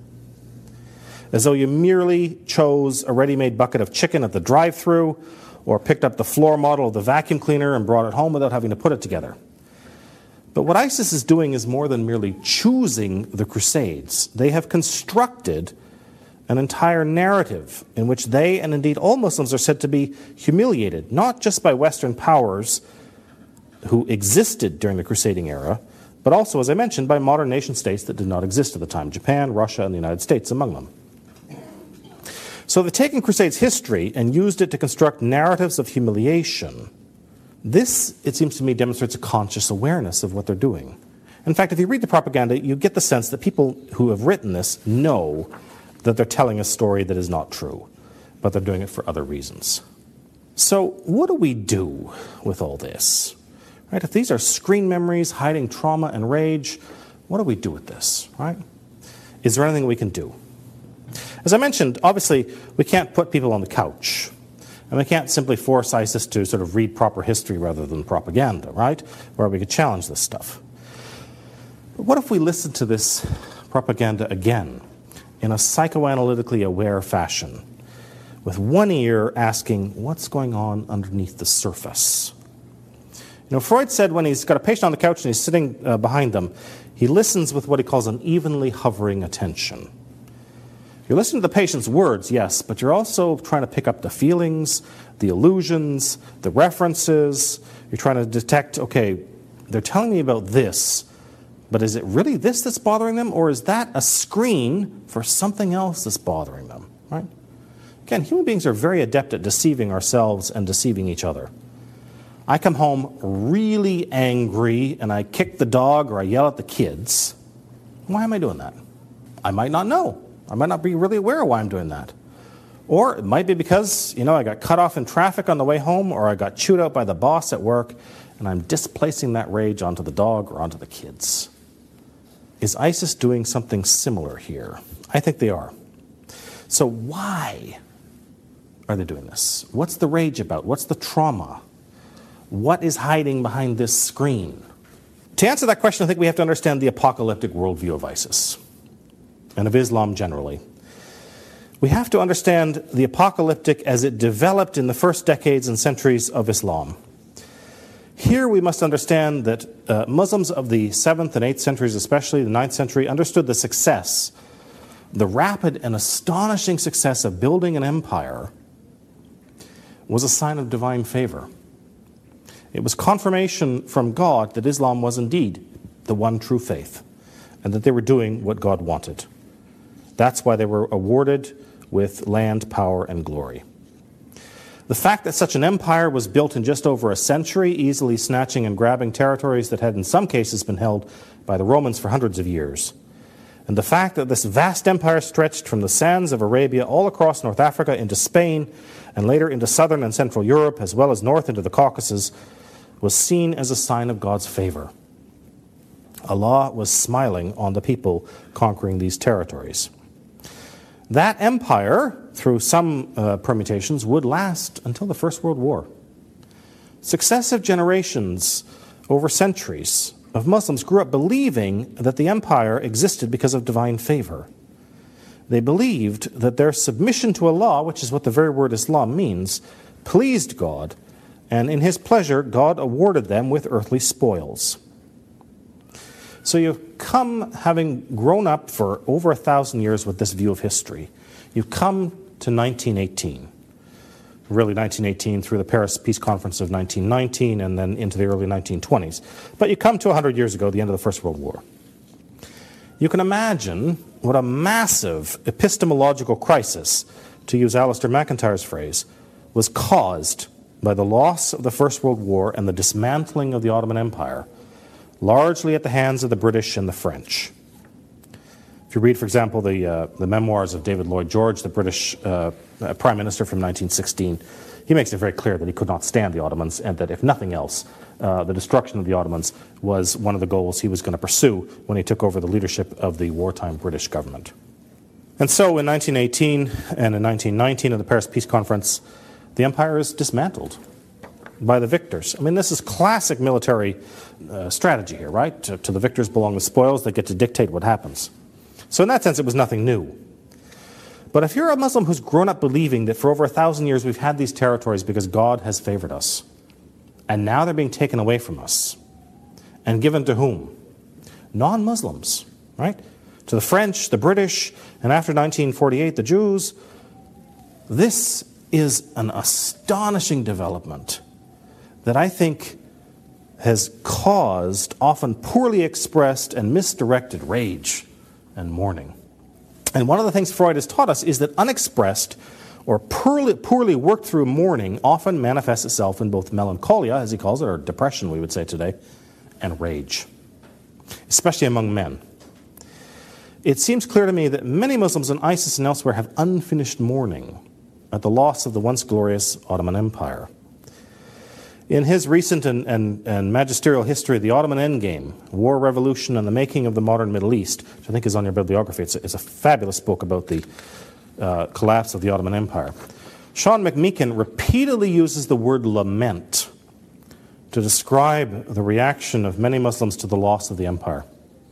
[SPEAKER 2] as though you merely chose a ready-made bucket of chicken at the drive-thru or picked up the floor model of the vacuum cleaner and brought it home without having to put it together. But what ISIS is doing is more than merely choosing the Crusades. They have constructed an entire narrative in which they, and indeed all Muslims, are said to be humiliated, not just by Western powers who existed during the crusading era, but also, as I mentioned, by modern nation-states that did not exist at the time, Japan, Russia, and the United States among them. So they've taken Crusades history and used it to construct narratives of humiliation. This, it seems to me, demonstrates a conscious awareness of what they're doing. In fact, if you read the propaganda, you get the sense that people who have written this know that they're telling a story that is not true, but they're doing it for other reasons. So what do we do with all this? Right? If these are screen memories hiding trauma and rage, what do we do with this? Right? Is there anything we can do? As I mentioned, obviously, we can't put people on the couch. And we can't simply force ISIS to sort of read proper history rather than propaganda, right? Where we could challenge this stuff. But what if we listen to this propaganda again in a psychoanalytically aware fashion, with one ear asking, what's going on underneath the surface? You know, Freud said when he's got a patient on the couch and he's sitting uh, behind them, He listens with what he calls an evenly hovering attention. You're listening to the patient's words, yes, but you're also trying to pick up the feelings, the allusions, the references. You're trying to detect, okay, they're telling me about this, but is it really this that's bothering them, or is that a screen for something else that's bothering them, right? Again, human beings are very adept at deceiving ourselves and deceiving each other. I come home really angry and I kick the dog or I yell at the kids. Why am I doing that? I might not know. I might not be really aware of why I'm doing that. Or it might be because, you know, I got cut off in traffic on the way home, or I got chewed out by the boss at work, and I'm displacing that rage onto the dog or onto the kids. Is ISIS doing something similar here? I think they are. So why are they doing this? What's the rage about? What's the trauma? What is hiding behind this screen? To answer that question, I think we have to understand the apocalyptic worldview of ISIS and of Islam generally. We have to understand the apocalyptic as it developed in the first decades and centuries of Islam. Here we must understand that uh, Muslims of the seventh and eighth centuries, especially the ninth century, understood the success, the rapid and astonishing success of building an empire was a sign of divine favor. It was confirmation from God that Islam was indeed the one true faith, and that they were doing what God wanted. That's why they were awarded with land, power, and glory. The fact that such an empire was built in just over a century, easily snatching and grabbing territories that had in some cases been held by the Romans for hundreds of years, and the fact that this vast empire stretched from the sands of Arabia all across North Africa into Spain, and later into southern and central Europe, as well as north into the Caucasus, was seen as a sign of God's favor. Allah was smiling on the people conquering these territories. That empire, through some uh, permutations, would last until the First World War. Successive generations over centuries of Muslims grew up believing that the empire existed because of divine favor. They believed that their submission to Allah, which is what the very word Islam means, pleased God, and in his pleasure, God awarded them with earthly spoils. So you've come, having grown up for over a thousand years with this view of history, you've come to nineteen eighteen. Really nineteen eighteen through the Paris Peace Conference of nineteen nineteen and then into the early nineteen twenties. But you come to one hundred years ago, the end of the First World War. You can imagine what a massive epistemological crisis, to use Alistair McIntyre's phrase, was caused by the loss of the First World War and the dismantling of the Ottoman Empire, largely at the hands of the British and the French. If you read, for example, the, uh, the memoirs of David Lloyd George, the British uh, Prime Minister from nineteen sixteen, he makes it very clear that he could not stand the Ottomans, and that if nothing else, uh, the destruction of the Ottomans was one of the goals he was going to pursue when he took over the leadership of the wartime British government. And so in nineteen eighteen and in nineteen nineteen at the Paris Peace Conference, the empire is dismantled by the victors. I mean, this is classic military uh, strategy here, right? To, to the victors belong the spoils. They get to dictate what happens. So in that sense, it was nothing new. But if you're a Muslim who's grown up believing that for over a thousand years we've had these territories because God has favored us, and now they're being taken away from us, and given to whom? Non-Muslims, right? To the French, the British, and after nineteen forty-eight, the Jews. This is an astonishing development that I think has caused often poorly expressed and misdirected rage and mourning. And one of the things Freud has taught us is that unexpressed or poorly, poorly worked through mourning often manifests itself in both melancholia, as he calls it, or depression, we would say today, and rage, especially among men. It seems clear to me that many Muslims in ISIS and elsewhere have unfinished mourning at the loss of the once glorious Ottoman Empire. In his recent and, and, and magisterial history, The Ottoman Endgame, War, Revolution, and the Making of the Modern Middle East, which I think is on your bibliography, it's a, it's a fabulous book about the uh, collapse of the Ottoman Empire. Sean McMeekin repeatedly uses the word lament to describe the reaction of many Muslims to the loss of the empire.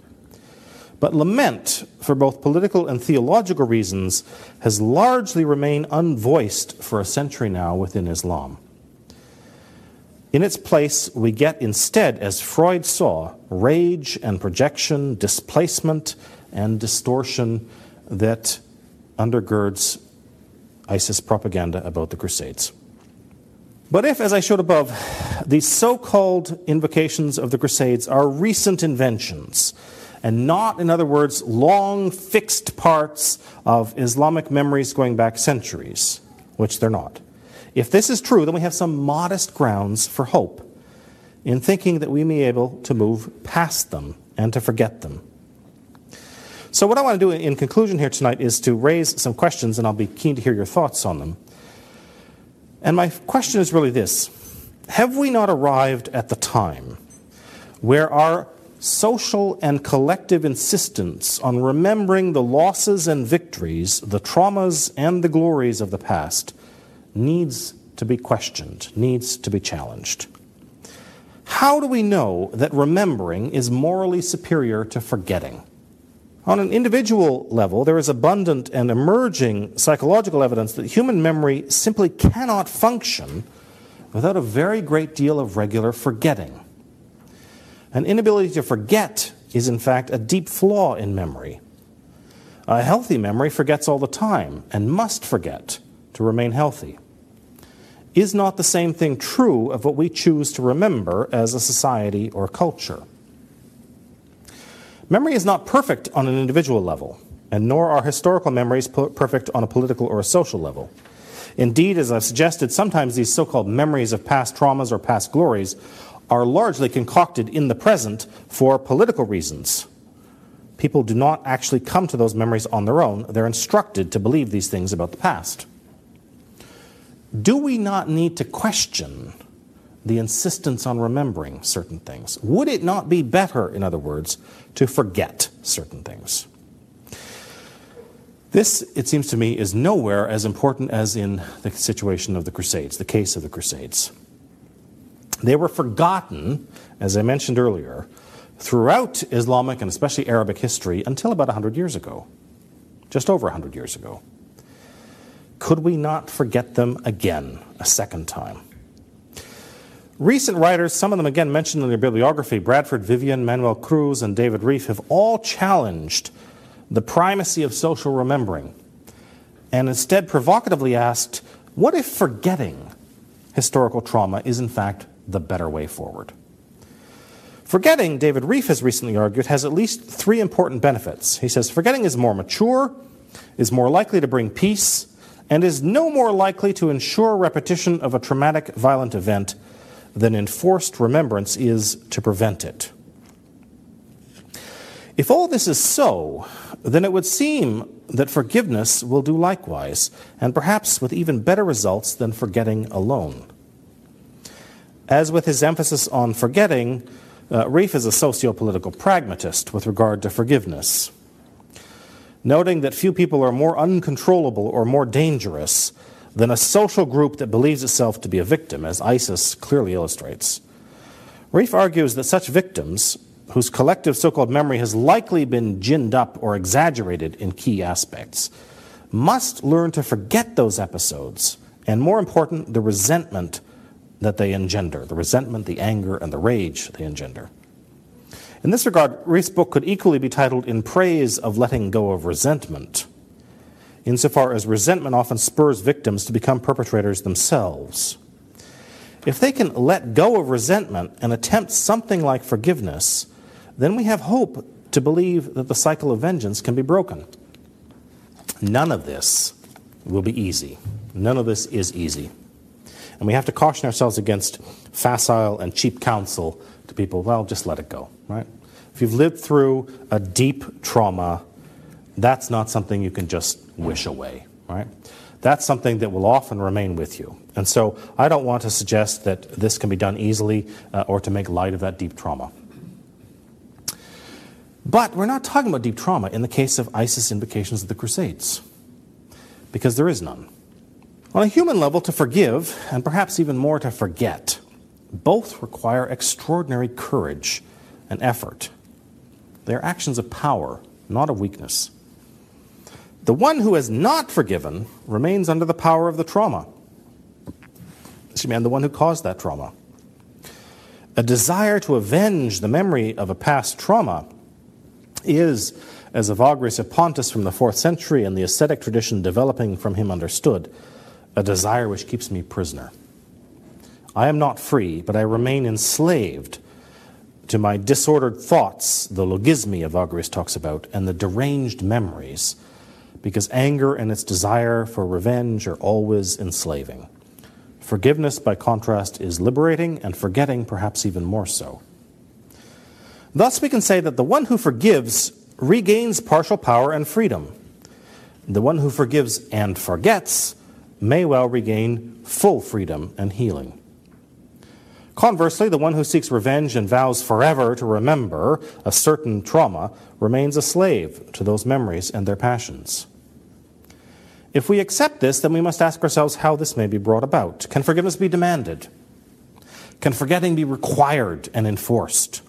[SPEAKER 2] But lament, for both political and theological reasons, has largely remained unvoiced for a century now within Islam. In its place, we get instead, as Freud saw, rage and projection, displacement and distortion that undergirds ISIS propaganda about the Crusades. But if, as I showed above, these so-called invocations of the Crusades are recent inventions, and not, in other words, long fixed parts of Islamic memories going back centuries, which they're not. If this is true, then we have some modest grounds for hope in thinking that we may be able to move past them and to forget them. So what I want to do in conclusion here tonight is to raise some questions, and I'll be keen to hear your thoughts on them. And my question is really this: have we not arrived at the time where our social and collective insistence on remembering the losses and victories, the traumas and the glories of the past needs to be questioned, needs to be challenged? How do we know that remembering is morally superior to forgetting? On an individual level, there is abundant and emerging psychological evidence that human memory simply cannot function without a very great deal of regular forgetting. An inability to forget is, in fact, a deep flaw in memory. A healthy memory forgets all the time and must forget to remain healthy. Is not the same thing true of what we choose to remember as a society or culture? Memory is not perfect on an individual level, and nor are historical memories perfect on a political or a social level. Indeed, as I've suggested, sometimes these so-called memories of past traumas or past glories are largely concocted in the present for political reasons. People do not actually come to those memories on their own. They're instructed to believe these things about the past. Do we not need to question the insistence on remembering certain things? Would it not be better, in other words, to forget certain things? This, it seems to me, is nowhere as important as in the situation of the Crusades, the case of the Crusades. They were forgotten, as I mentioned earlier, throughout Islamic and especially Arabic history until about one hundred years ago, just over one hundred years ago. Could we not forget them again, a second time? Recent writers, some of them again mentioned in their bibliography, Bradford Vivian, Manuel Cruz, and David Reef, have all challenged the primacy of social remembering and instead provocatively asked, what if forgetting historical trauma is in fact the better way forward? Forgetting, David Reef has recently argued, has at least three important benefits. He says forgetting is more mature, is more likely to bring peace, and is no more likely to ensure repetition of a traumatic, violent event than enforced remembrance is to prevent it. If all this is so, then it would seem that forgiveness will do likewise, and perhaps with even better results than forgetting alone. As with his emphasis on forgetting, uh, Reef is a socio-political pragmatist with regard to forgiveness, noting that few people are more uncontrollable or more dangerous than a social group that believes itself to be a victim, as ISIS clearly illustrates. Reef argues that such victims, whose collective so-called memory has likely been ginned up or exaggerated in key aspects, must learn to forget those episodes, and more important, the resentment that they engender, the resentment, the anger, and the rage they engender. In this regard, Reef's book could equally be titled In Praise of Letting Go of Resentment, insofar as resentment often spurs victims to become perpetrators themselves. If they can let go of resentment and attempt something like forgiveness, then we have hope to believe that the cycle of vengeance can be broken. None of this will be easy. None of this is easy. And we have to caution ourselves against facile and cheap counsel to people, well, just let it go, right? If you've lived through a deep trauma, that's not something you can just wish away, right? That's something that will often remain with you. And so I don't want to suggest that this can be done easily uh, or to make light of that deep trauma. But we're not talking about deep trauma in the case of ISIS invocations of the Crusades, because there is none. On a human level, to forgive, and perhaps even more to forget, both require extraordinary courage and effort. They are actions of power, not of weakness. The one who has not forgiven remains under the power of the trauma. Excuse me, and the one who caused that trauma. A desire to avenge the memory of a past trauma is, as Evagrius of Pontus from the fourth century and the ascetic tradition developing from him understood, a desire which keeps me prisoner. I am not free, but I remain enslaved to my disordered thoughts, the logismi Evagrius talks about, and the deranged memories, because anger and its desire for revenge are always enslaving. Forgiveness, by contrast, is liberating, and forgetting perhaps even more so. Thus we can say that the one who forgives regains partial power and freedom. The one who forgives and forgets may well regain full freedom and healing. Conversely, the one who seeks revenge and vows forever to remember a certain trauma remains a slave to those memories and their passions. If we accept this, then we must ask ourselves how this may be brought about. Can forgiveness be demanded? Can forgetting be required and enforced?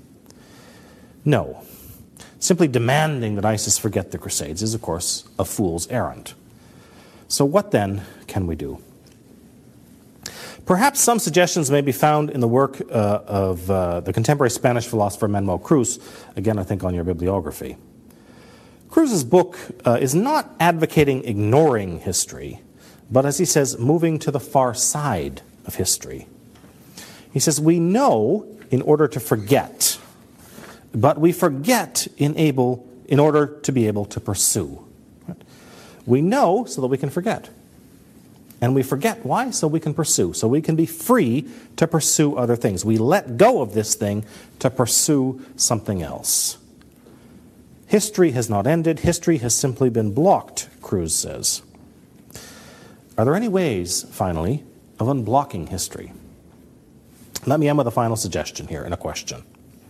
[SPEAKER 2] No. Simply demanding that ISIS forget the Crusades is, of course, a fool's errand. So what then can we do? Perhaps some suggestions may be found in the work uh, of uh, the contemporary Spanish philosopher Manuel Cruz, again, I think on your bibliography. Cruz's book uh, is not advocating ignoring history, but as he says, moving to the far side of history. He says, we know in order to forget, but we forget in, able, in order to be able to pursue. We know so that we can forget. And we forget. Why? So we can pursue. So we can be free to pursue other things. We let go of this thing to pursue something else. History has not ended. History has simply been blocked, Cruz says. Are there any ways, finally, of unblocking history? Let me end with a final suggestion here and a question.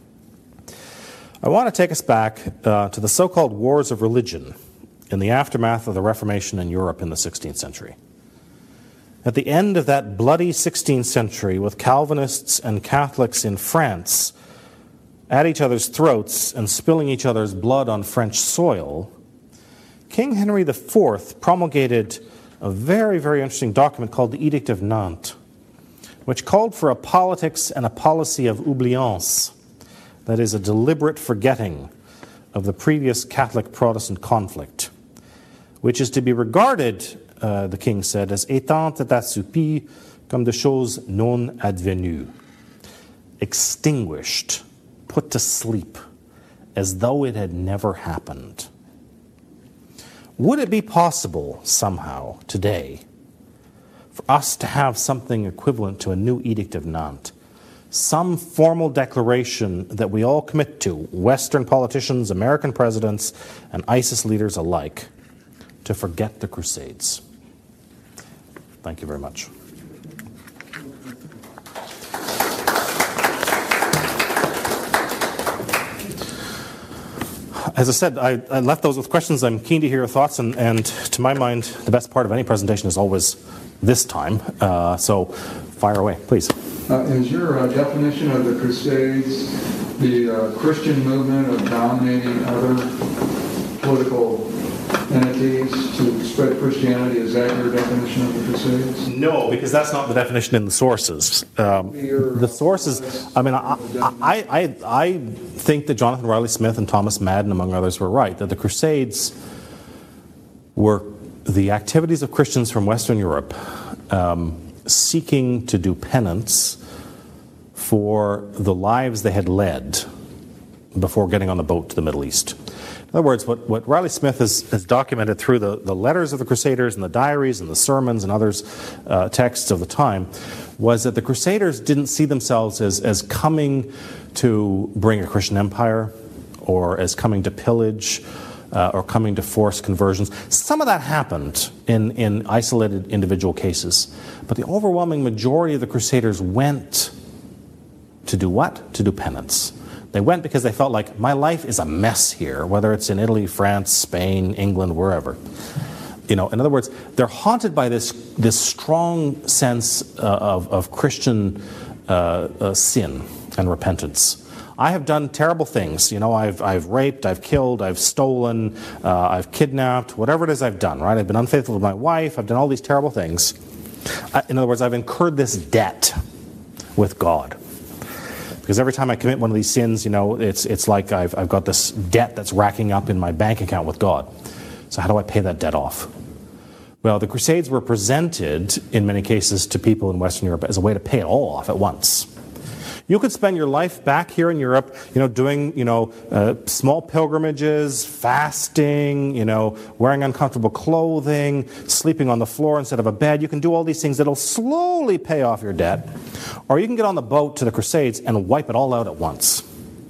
[SPEAKER 2] I want to take us back uh, to the so-called wars of religion in the aftermath of the Reformation in Europe in the sixteenth century. At the end of that bloody sixteenth century, with Calvinists and Catholics in France at each other's throats and spilling each other's blood on French soil, King Henry the Fourth promulgated a very, very interesting document called the Edict of Nantes, which called for a politics and a policy of oubliance, that is, a deliberate forgetting of the previous Catholic-Protestant conflict, which is to be regarded, uh, the king said, as étant et assoupie comme de choses non advenues, extinguished, put to sleep, as though it had never happened. Would it be possible somehow today for us to have something equivalent to a new Edict of Nantes, some formal declaration that we all commit to, Western politicians, American presidents, and ISIS leaders alike, to forget the Crusades? Thank you very much. As I said, I, I left those with questions. I'm keen to hear your thoughts, and, and to my mind, the best part of any presentation is always this time. Uh, so fire away, please.
[SPEAKER 3] Uh, is your uh, definition of the Crusades the uh, Christian movement of dominating other political entities to spread Christianity? Is that your definition of the Crusades?
[SPEAKER 2] No, because that's not the definition in the sources. Um, the sources, I mean, I, I, I, I think that Jonathan Riley Smith and Thomas Madden, among others, were right, that the Crusades were the activities of Christians from Western Europe um, seeking to do penance for the lives they had led before getting on the boat to the Middle East. In other words, what, what Riley Smith has, has documented through the, the letters of the Crusaders and the diaries and the sermons and others uh, texts of the time was that the Crusaders didn't see themselves as, as coming to bring a Christian empire or as coming to pillage uh, or coming to force conversions. Some of that happened in, in isolated individual cases, but the overwhelming majority of the Crusaders went to do what? To do penance. They went because they felt like, my life is a mess here, whether it's in Italy, France, Spain, England, wherever. You know, in other words, they're haunted by this this strong sense uh, of, of Christian uh, uh, sin and repentance. I have done terrible things. You know, I've I've raped, I've killed, I've stolen, uh, I've kidnapped, whatever it is I've done, right? I've been unfaithful to my wife, I've done all these terrible things. I, in other words, I've incurred this debt with God. because every time I commit one of these sins, you know, it's it's like I've I've got this debt that's racking up in my bank account with God. So how do I pay that debt off? Well, the Crusades were presented in many cases to people in Western Europe as a way to pay it all off at once. You could spend your life back here in Europe, you know, doing, you know, uh, small pilgrimages, fasting, you know, wearing uncomfortable clothing, sleeping on the floor instead of a bed. You can do all these things that'll slowly pay off your debt. Or you can get on the boat to the Crusades and wipe it all out at once.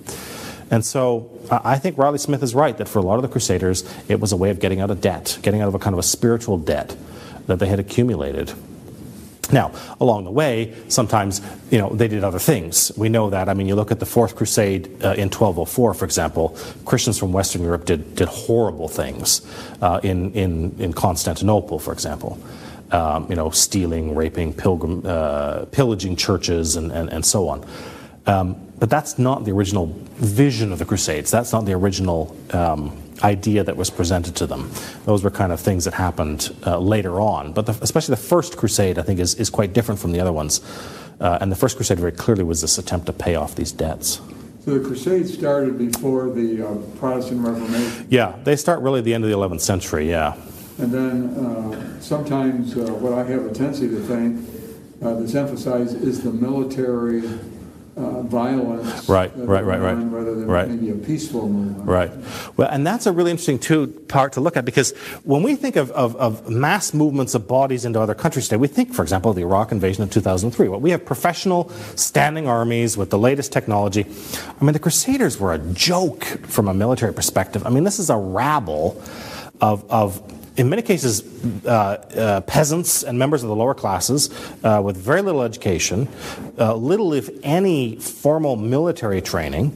[SPEAKER 2] And so I think Riley Smith is right that for a lot of the Crusaders, it was a way of getting out of debt, getting out of a kind of a spiritual debt that they had accumulated. Now, along the way, sometimes, you know, they did other things. We know that. I mean, you look at the Fourth Crusade uh, in twelve oh four, for example, Christians from Western Europe did, did horrible things uh, in, in, in Constantinople, for example. Um, you know, stealing, raping, pilgrim, uh, pillaging churches, and, and, and so on. Um, but that's not the original vision of the Crusades. That's not the original um, idea that was presented to them. Those were kind of things that happened uh, later on. But the, especially the First Crusade, I think, is, is quite different from the other ones. Uh, and the First Crusade very clearly was this attempt to pay off these debts.
[SPEAKER 3] So the Crusades started before the uh, Protestant Reformation?
[SPEAKER 2] Yeah, they start really at the end of the eleventh century, yeah.
[SPEAKER 3] And then uh, sometimes uh, what I have a tendency to think uh, that's emphasized is the military Uh, violence,
[SPEAKER 2] right, right, right, right,
[SPEAKER 3] rather than
[SPEAKER 2] right.
[SPEAKER 3] maybe a peaceful movement.
[SPEAKER 2] Right. Well, and that's a really interesting too part to look at, because when we think of, of, of mass movements of bodies into other countries today, we think, for example, of the Iraq invasion of two thousand three. Well, we have professional standing armies with the latest technology. I mean, the Crusaders were a joke from a military perspective. I mean, this is a rabble of of. in many cases, uh, uh, peasants and members of the lower classes uh, with very little education, uh, little, if any, formal military training,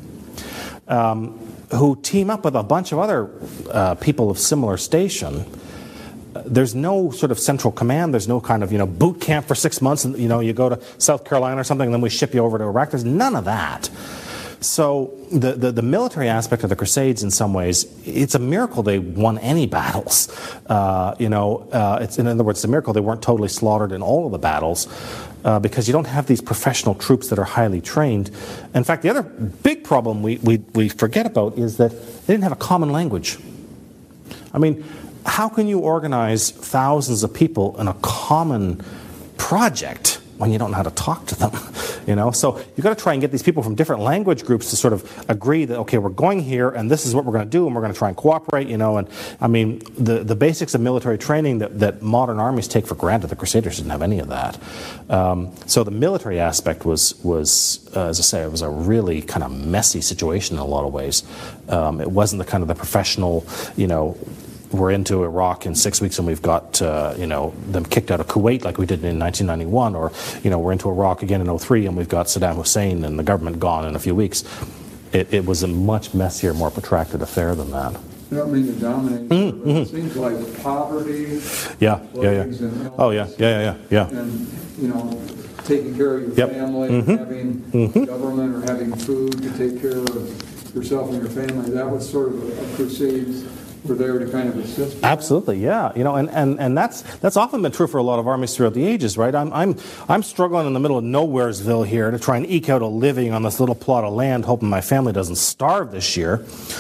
[SPEAKER 2] um, who team up with a bunch of other uh, people of similar station. There's no sort of central command. There's no kind of, you know, boot camp for six months, and, you know, you go to South Carolina or something, and then we ship you over to Iraq. There's none of that. So the, the, the military aspect of the Crusades, in some ways, it's a miracle they won any battles. Uh, you know, uh, it's, in other words, it's a miracle they weren't totally slaughtered in all of the battles, uh, because you don't have these professional troops that are highly trained. In fact, the other big problem we, we, we forget about is that they didn't have a common language. I mean, how can you organize thousands of people in a common project when you don't know how to talk to them? You know, so you've got to try and get these people from different language groups to sort of agree that, okay, we're going here and this is what we're going to do, and we're going to try and cooperate, you know. And I mean, the, the basics of military training that, that modern armies take for granted, the Crusaders didn't have any of that. Um, so the military aspect was, was uh, as I say, it was a really kind of messy situation in a lot of ways. Um, it wasn't the kind of the professional, you know, we're into Iraq in six weeks and we've got, uh, you know, them kicked out of Kuwait like we did in nineteen ninety-one, or, you know, we're into Iraq again in oh three and we've got Saddam Hussein and the government gone in a few weeks. It, it was a much messier, more protracted affair than that.
[SPEAKER 3] I don't mean to dominate,
[SPEAKER 2] mm-hmm.
[SPEAKER 3] but it seems like poverty,
[SPEAKER 2] yeah, yeah, yeah.
[SPEAKER 3] And
[SPEAKER 2] oh, yeah, yeah, yeah, yeah.
[SPEAKER 3] And, you know, taking care of your
[SPEAKER 2] yep.
[SPEAKER 3] family,
[SPEAKER 2] mm-hmm.
[SPEAKER 3] having
[SPEAKER 2] mm-hmm.
[SPEAKER 3] government or having food to take care of yourself and your family, that was sort of a, a crusade. Were there to kind of assist?
[SPEAKER 2] Absolutely, yeah. You know, and, and, and that's that's often been true for a lot of armies throughout the ages, right? I'm I'm I'm struggling in the middle of Nowheresville here to try and eke out a living on this little plot of land, hoping my family doesn't starve this year.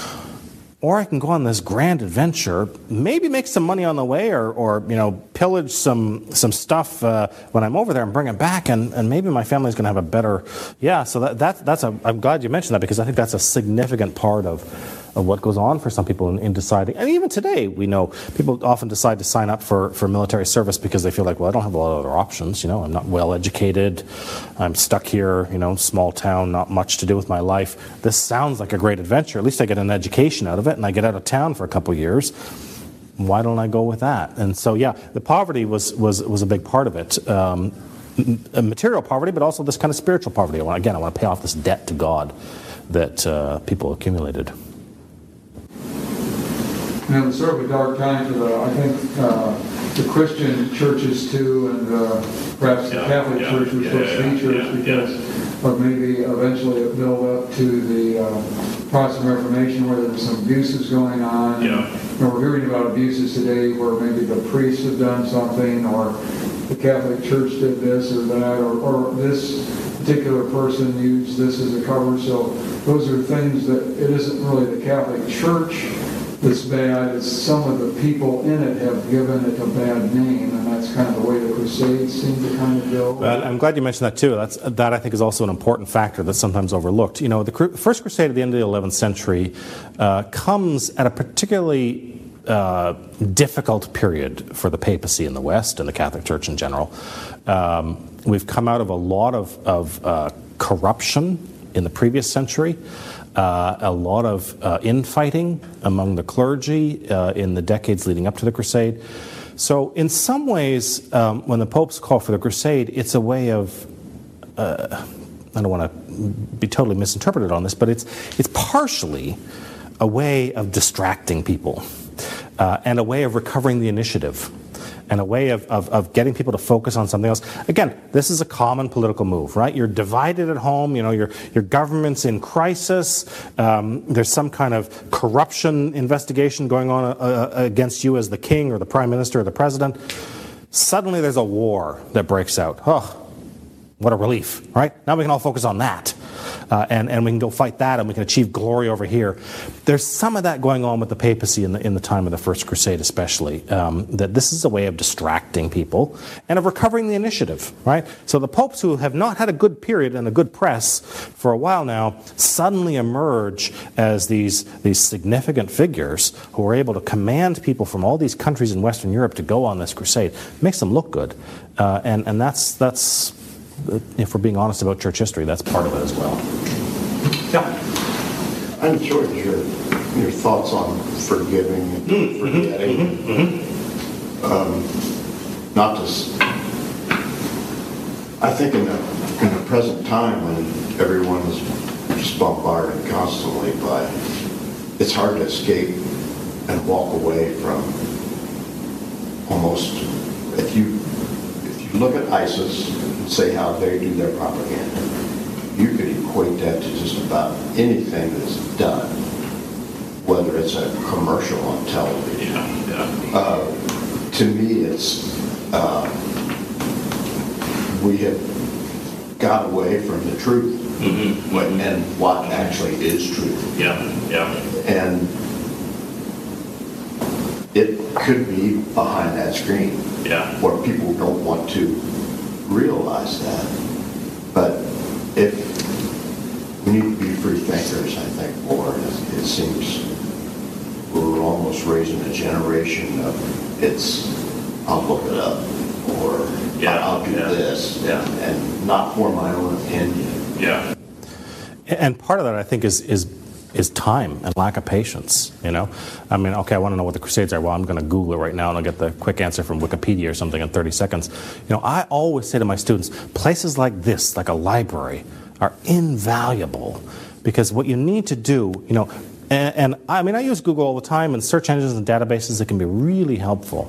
[SPEAKER 2] Or I can go on this grand adventure, maybe make some money on the way, or, or you know, pillage some some stuff uh, when I'm over there and bring it back, and, and maybe my family's going to have a better, yeah. So that, that that's a. I'm glad you mentioned that, because I think that's a significant part of. of what goes on for some people in, in deciding. And even today, we know people often decide to sign up for, for military service because they feel like, well, I don't have a lot of other options. You know, I'm not well educated. I'm stuck here, you know, small town, not much to do with my life. This sounds like a great adventure. At least I get an education out of it, and I get out of town for a couple of years. Why don't I go with that? And so, yeah, the poverty was, was, was a big part of it. Um, material poverty, but also this kind of spiritual poverty. I want, again, I want to pay off this debt to God that uh, people accumulated.
[SPEAKER 3] And it was sort of a dark time for the, I think, uh, the Christian churches too, and uh, perhaps the
[SPEAKER 4] yeah,
[SPEAKER 3] Catholic
[SPEAKER 4] yeah,
[SPEAKER 3] Church was
[SPEAKER 4] yeah,
[SPEAKER 3] supposed to be
[SPEAKER 4] yeah,
[SPEAKER 3] church
[SPEAKER 4] yeah,
[SPEAKER 3] because
[SPEAKER 4] yeah.
[SPEAKER 3] of maybe eventually it built up to the uh, Protestant Reformation, where there was some abuses going on.
[SPEAKER 4] Yeah.
[SPEAKER 3] And we're hearing about abuses today where maybe the priests have done something, or the Catholic Church did this or that, or, or this particular person used this as a cover. So those are things that it isn't really the Catholic Church that's bad. It's some of the people in it have given it a bad name, and that's kind of the way the Crusades seem to kind of go.
[SPEAKER 2] Well, I'm glad you mentioned that too. That's, that I think is also an important factor that's sometimes overlooked. You know, the cru- First Crusade at the end of the eleventh century uh, comes at a particularly Uh, difficult period for the papacy in the West and the Catholic Church in general. Um, we've come out of a lot of, of uh, corruption in the previous century, uh, a lot of uh, infighting among the clergy uh, in the decades leading up to the Crusade. So in some ways, um, when the popes call for the Crusade, it's a way of uh, I don't want to be totally misinterpreted on this, but it's it's partially a way of distracting people. Uh, and a way of recovering the initiative, and a way of, of, of getting people to focus on something else. Again, this is a common political move, right? You're divided at home, you know, your, your government's in crisis, um, there's some kind of corruption investigation going on uh, against you as the king or the prime minister or the president. Suddenly there's a war that breaks out. Oh, what a relief, right? Now we can all focus on that. Uh, and, and we can go fight that, and we can achieve glory over here. There's some of that going on with the papacy in the, in the time of the First Crusade especially, um, that this is a way of distracting people and of recovering the initiative, right? So the popes who have not had a good period and a good press for a while now suddenly emerge as these, these significant figures who are able to command people from all these countries in Western Europe to go on this crusade. It makes them look good. Uh, and, and that's that's... if we're being honest about church history, that's part of it as well.
[SPEAKER 4] Yeah. I'm curious your your thoughts on forgiving and mm-hmm. forgetting. Mm-hmm. Um, not to. I think in the in the present time when everyone is just bombarded constantly by, it's hard to escape and walk away from. Almost, if you if you look at ISIS. Say how they do their propaganda. You could equate that to just about anything that's done, whether it's a commercial on television.
[SPEAKER 5] Yeah, yeah.
[SPEAKER 4] Uh, to me, it's uh, we have got away from the truth
[SPEAKER 5] mm-hmm.
[SPEAKER 4] what, and what actually is truth.
[SPEAKER 5] Yeah, yeah.
[SPEAKER 4] And it could be behind that screen,
[SPEAKER 5] yeah,
[SPEAKER 4] where people don't want to realize that. But if we need to be free thinkers, I think, more, it, it seems we're almost raising a generation of it's, I'll look it up, or
[SPEAKER 5] yeah,
[SPEAKER 4] I'll do
[SPEAKER 5] yeah,
[SPEAKER 4] this,
[SPEAKER 5] yeah.
[SPEAKER 4] and not form my own opinion.
[SPEAKER 5] Yeah.
[SPEAKER 2] And part of that, I think, is is is time and lack of patience, you know? I mean, okay, I want to know what the Crusades are. Well, I'm going to Google it right now, and I'll get the quick answer from Wikipedia or something in thirty seconds. You know, I always say to my students, places like this, like a library, are invaluable, because what you need to do, you know, and, and I mean, I use Google all the time, and search engines and databases that can be really helpful.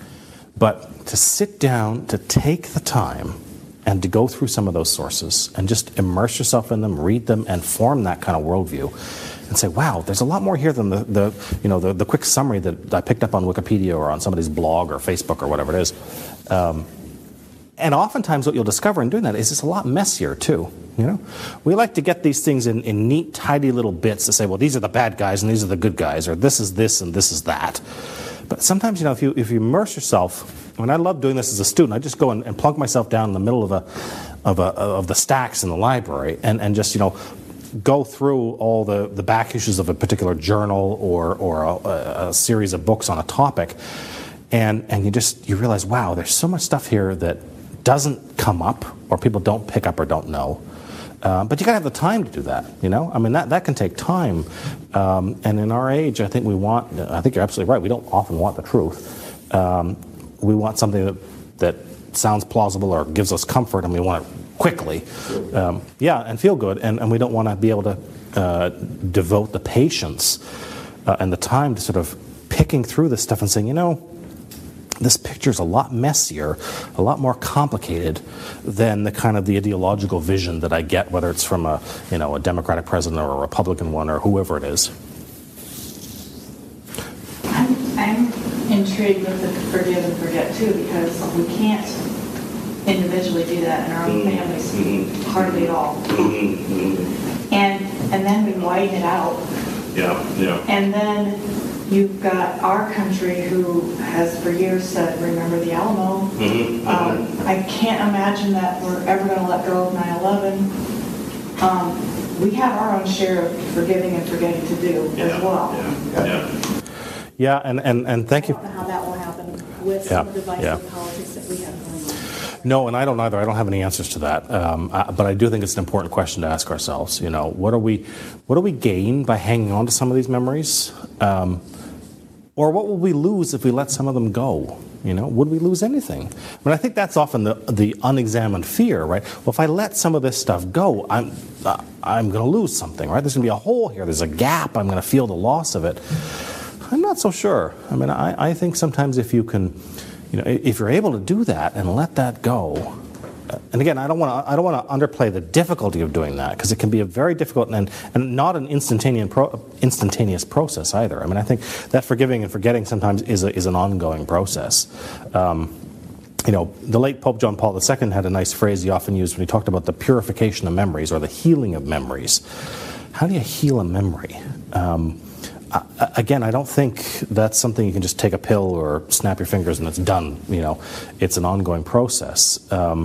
[SPEAKER 2] But to sit down, to take the time, and to go through some of those sources and just immerse yourself in them, read them, and form that kind of worldview, and say, wow, there's a lot more here than the, the you know the, the quick summary that I picked up on Wikipedia or on somebody's blog or Facebook or whatever it is. Um, and oftentimes what you'll discover in doing that is it's a lot messier too. You know, we like to get these things in, in neat, tidy little bits to say, well, these are the bad guys and these are the good guys, or this is this and this is that. But sometimes, you know, if you if you immerse yourself, I mean, I love doing this as a student. I just go and, and plunk myself down in the middle of a of a of the stacks in the library, and, and just, you know, go through all the, the back issues of a particular journal or or a, a series of books on a topic, and and you just you realize, wow, there's so much stuff here that doesn't come up, or people don't pick up or don't know. Uh, but you got to have the time to do that, you know? I mean, that, that can take time. Um, and in our age, I think we want, I think you're absolutely right, we don't often want the truth. Um, we want something that, that sounds plausible or gives us comfort, and we want it quickly. Um, yeah, and feel good, and, and we don't want to be able to uh, devote the patience uh, and the time to sort of picking through this stuff and saying, you know, this picture's a lot messier, a lot more complicated than the kind of the ideological vision that I get, whether it's from a, you know, a Democratic president or a Republican one or whoever it is.
[SPEAKER 6] I'm, I'm intrigued with the forgive and forget too, because we can't
[SPEAKER 5] individually do that in our own
[SPEAKER 6] Mm-hmm.
[SPEAKER 5] families,
[SPEAKER 6] Mhm.
[SPEAKER 5] hardly at all.
[SPEAKER 6] Mhm.
[SPEAKER 5] And and then we widen it out.
[SPEAKER 6] Yeah, yeah.
[SPEAKER 5] And then you've got our country who has for years said, remember the Alamo.
[SPEAKER 6] Mhm.
[SPEAKER 5] Um, I can't imagine that we're ever going to let go of nine eleven. Um, we have our own share of forgiving and forgetting to do
[SPEAKER 6] Yeah,
[SPEAKER 5] as well.
[SPEAKER 6] Yeah, yeah.
[SPEAKER 2] Yeah, and, and, and thank
[SPEAKER 5] I
[SPEAKER 2] you.
[SPEAKER 5] don't know how that will happen with
[SPEAKER 2] Yeah,
[SPEAKER 5] some of the divisive
[SPEAKER 2] yeah.
[SPEAKER 5] politics that we have going on.
[SPEAKER 2] No, and I don't either. I don't have any answers to that. Um, uh, but I do think it's an important question to ask ourselves. You know, what do we, what do we gain by hanging on to some of these memories, um, or what will we lose if we let some of them go? You know, would we lose anything? I mean, I think that's often the the unexamined fear, right? Well, if I let some of this stuff go, I'm uh, I'm going to lose something, right? There's going to be a hole here. There's a gap. I'm going to feel the loss of it. I'm not so sure. I mean, I, I think sometimes if you can, you know, if you're able to do that and let that go, uh, and again, I don't want to I don't want to underplay the difficulty of doing that, because it can be a very difficult and and not an instantaneous pro, instantaneous process either. I mean, I think that forgiving and forgetting sometimes is a, is an ongoing process. Um, You know, the late Pope John Paul the Second had a nice phrase he often used when he talked about the purification of memories or the healing of memories. How do you heal a memory? Um, I, again, I don't think that's something you can just take a pill or snap your fingers and it's done. You know, it's an ongoing process. Um,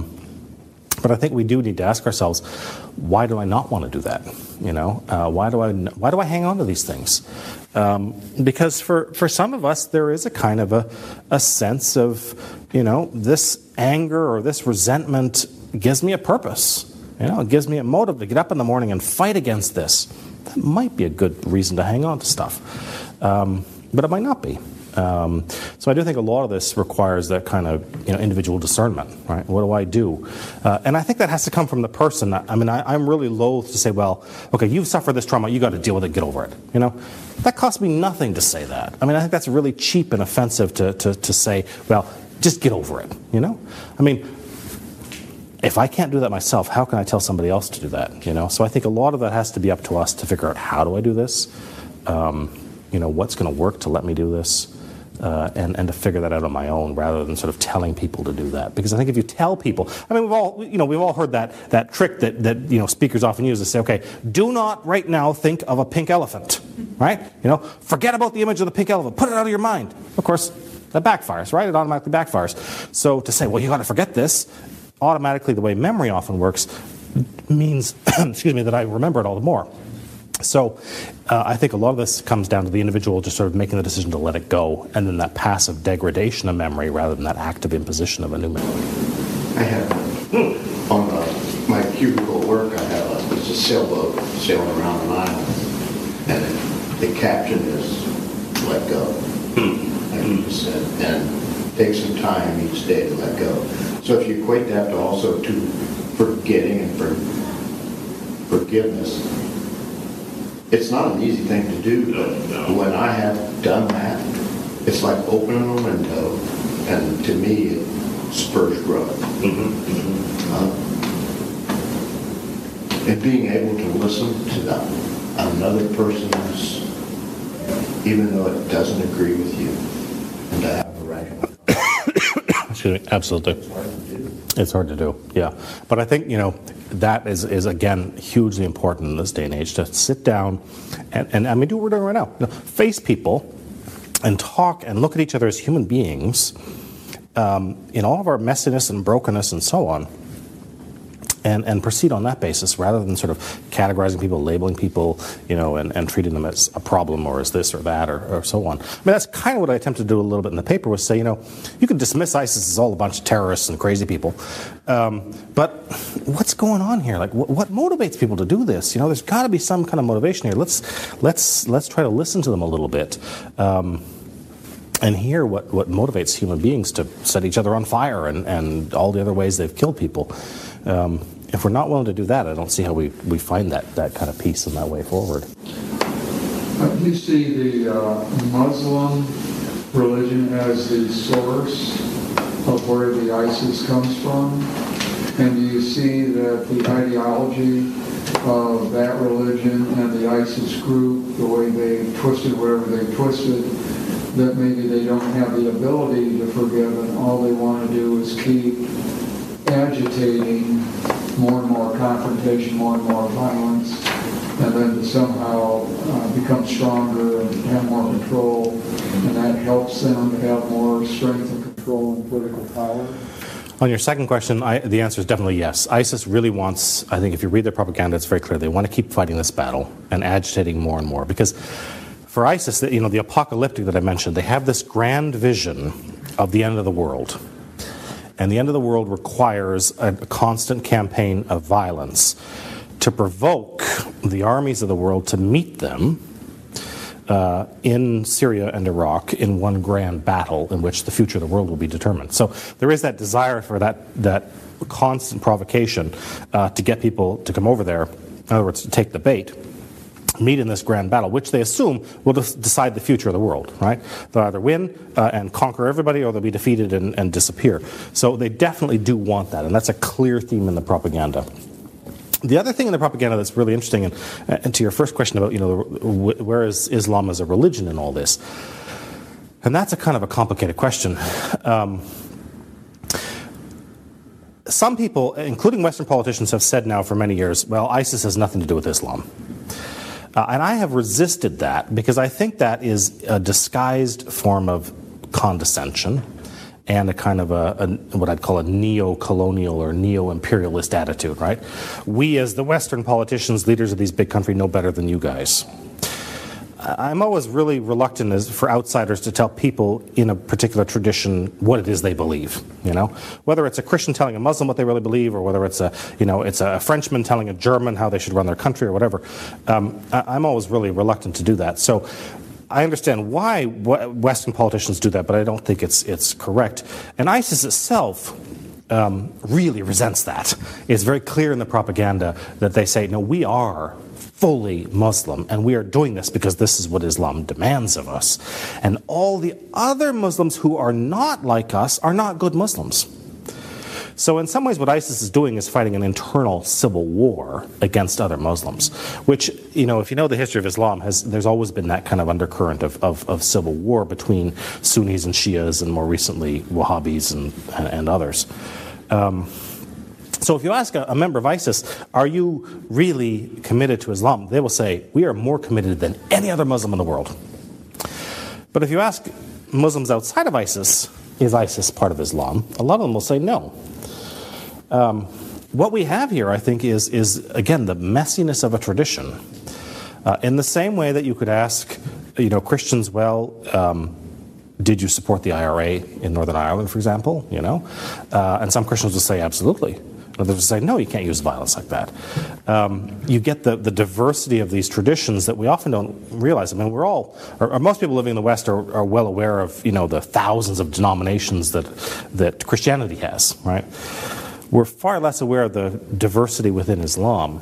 [SPEAKER 2] but I think we do need to ask ourselves, why do I not want to do that? You know, uh, why do I why do I hang on to these things? Um, because for, for some of us, there is a kind of a, a sense of, you know, this anger or this resentment gives me a purpose. You know, it gives me a motive to get up in the morning and fight against this. That might be a good reason to hang on to stuff. Um, but it might not be. Um, so I do think a lot of this requires that kind of, you know, individual discernment, right? What do I do? Uh, and I think that has to come from the person. I mean, I, I'm really loath to say, well, okay, you've suffered this trauma, you got to deal with it, get over it. You know, that costs me nothing to say that. I mean, I think that's really cheap and offensive to to, to say, well, just get over it. You know, I mean, if I can't do that myself, how can I tell somebody else to do that? You know, so I think a lot of that has to be up to us to figure out, how do I do this? Um, you know, what's going to work to let me do this? Uh, and, and to figure that out on my own, rather than sort of telling people to do that. Because I think if you tell people, I mean, we've all, you know, we've all heard that that trick that, that you know, speakers often use to say, okay, do not right now think of a pink elephant, right? You know, forget about the image of the pink elephant, put it out of your mind. Of course, that backfires, right? It automatically backfires. So to say, well, you got to forget this, automatically, the way memory often works, means, excuse me, that I remember it all the more. So uh, I think a lot of this comes down to the individual just sort of making the decision to let it go, and then that passive degradation of memory rather than that active imposition of a new memory.
[SPEAKER 4] I have, on the, my cubicle at work, I have a, it's a sailboat sailing around an island, and it, the caption is, let go, like you just said, and take some time each day to let go. So if you equate that to also to forgetting and for, forgiveness, it's not an easy thing to do, but
[SPEAKER 6] No, no.
[SPEAKER 4] when I have done that, it's like opening a window, and to me, it spurs growth. Uh, and being able to listen to that, another person's, even though it doesn't agree with you, and to have a rational.
[SPEAKER 2] Excuse me, absolutely.
[SPEAKER 4] It's hard to do.
[SPEAKER 2] It's hard to do, yeah. But I think, you know, that is, is again, hugely important in this day and age, to sit down and, and I mean, do what we're doing right now. You know, face people and talk and look at each other as human beings um, in all of our messiness and brokenness and so on, and, and proceed on that basis rather than sort of categorizing people, labeling people, you know, and, and treating them as a problem or as this or that or, or so on. I mean, that's kind of what I attempted to do a little bit in the paper, was say, you know, you can dismiss ISIS as all a bunch of terrorists and crazy people, um, but what's going on here? Like, wh- what motivates people to do this? You know, there's got to be some kind of motivation here. Let's let's let's try to listen to them a little bit. Um, and hear what, what motivates human beings to set each other on fire and, and all the other ways they've killed people. Um, if we're not willing to do that, I don't see how we, we find that, that kind of peace and that way forward.
[SPEAKER 3] Uh, You see the uh, Muslim religion as the source of where the ISIS comes from, and do you see that the ideology of that religion and the ISIS group, the way they twisted whatever they twisted, that maybe they don't have the ability to forgive, and all they want to do is keep agitating more and more confrontation, more and more violence, and then to somehow uh, become stronger and have more control, and that helps them to have more strength and control and political power?
[SPEAKER 2] On your second question, I, the answer is definitely yes. ISIS really wants, I think if you read their propaganda, it's very clear, they want to keep fighting this battle and agitating more and more. Because for ISIS, you know, the apocalyptic that I mentioned, they have this grand vision of the end of the world. And the end of the world requires a, a constant campaign of violence to provoke the armies of the world to meet them Uh, in Syria and Iraq in one grand battle in which the future of the world will be determined. So there is that desire for that, that constant provocation uh, to get people to come over there, in other words, to take the bait, meet in this grand battle, which they assume will de- decide the future of the world, right? They'll either win uh, and conquer everybody, or they'll be defeated and, and disappear. So they definitely do want that, and that's a clear theme in the propaganda. The other thing in the propaganda that's really interesting, and, and to your first question about, you know, where is Islam as a religion in all this, and that's a kind of a complicated question. Um, some people, including Western politicians, have said now for many years, well, ISIS has nothing to do with Islam. Uh, and I have resisted that because I think that is a disguised form of condescension and a kind of a, a what I'd call a neo-colonial or neo-imperialist attitude, right? We, as the Western politicians, leaders of these big countries, know better than you guys. I'm always really reluctant as, for outsiders to tell people in a particular tradition what it is they believe, you know? Whether it's a Christian telling a Muslim what they really believe, or whether it's a, you know, it's a Frenchman telling a German how they should run their country or whatever. Um, I, I'm always really reluctant to do that. So I understand why Western politicians do that, but I don't think it's it's correct. And ISIS itself um, really resents that. It's very clear in the propaganda that they say, no, we are fully Muslim, and we are doing this because this is what Islam demands of us. And all the other Muslims who are not like us are not good Muslims. So in some ways what ISIS is doing is fighting an internal civil war against other Muslims, which, you know, if you know the history of Islam, has there's always been that kind of undercurrent of, of, of civil war between Sunnis and Shias, and more recently Wahhabis and, and, and others. Um, so if you ask a, a member of ISIS, are you really committed to Islam? They will say, we are more committed than any other Muslim in the world. But if you ask Muslims outside of ISIS, is ISIS part of Islam? A lot of them will say no. Um, what we have here, I think, is, is again, the messiness of a tradition. Uh, in the same way that you could ask, you know, Christians, well, um, did you support the I R A in Northern Ireland, for example? You know, uh, and some Christians will say absolutely. Others will say, no, you can't use violence like that. Um, you get the, the diversity of these traditions that we often don't realize. I mean, we're all, or, or most people living in the West are, are well aware of, you know, the thousands of denominations that that Christianity has, right? We're far less aware of the diversity within Islam.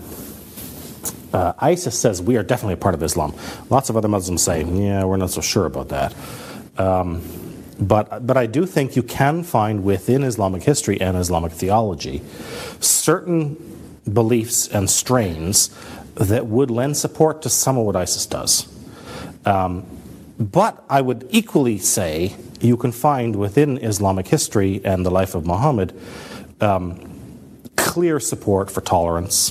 [SPEAKER 2] Uh, ISIS says we are definitely a part of Islam. Lots of other Muslims say, yeah, we're not so sure about that. Um, but but I do think you can find within Islamic history and Islamic theology certain beliefs and strains that would lend support to some of what ISIS does. Um, but I would equally say you can find within Islamic history and the life of Muhammad Um, clear support for tolerance,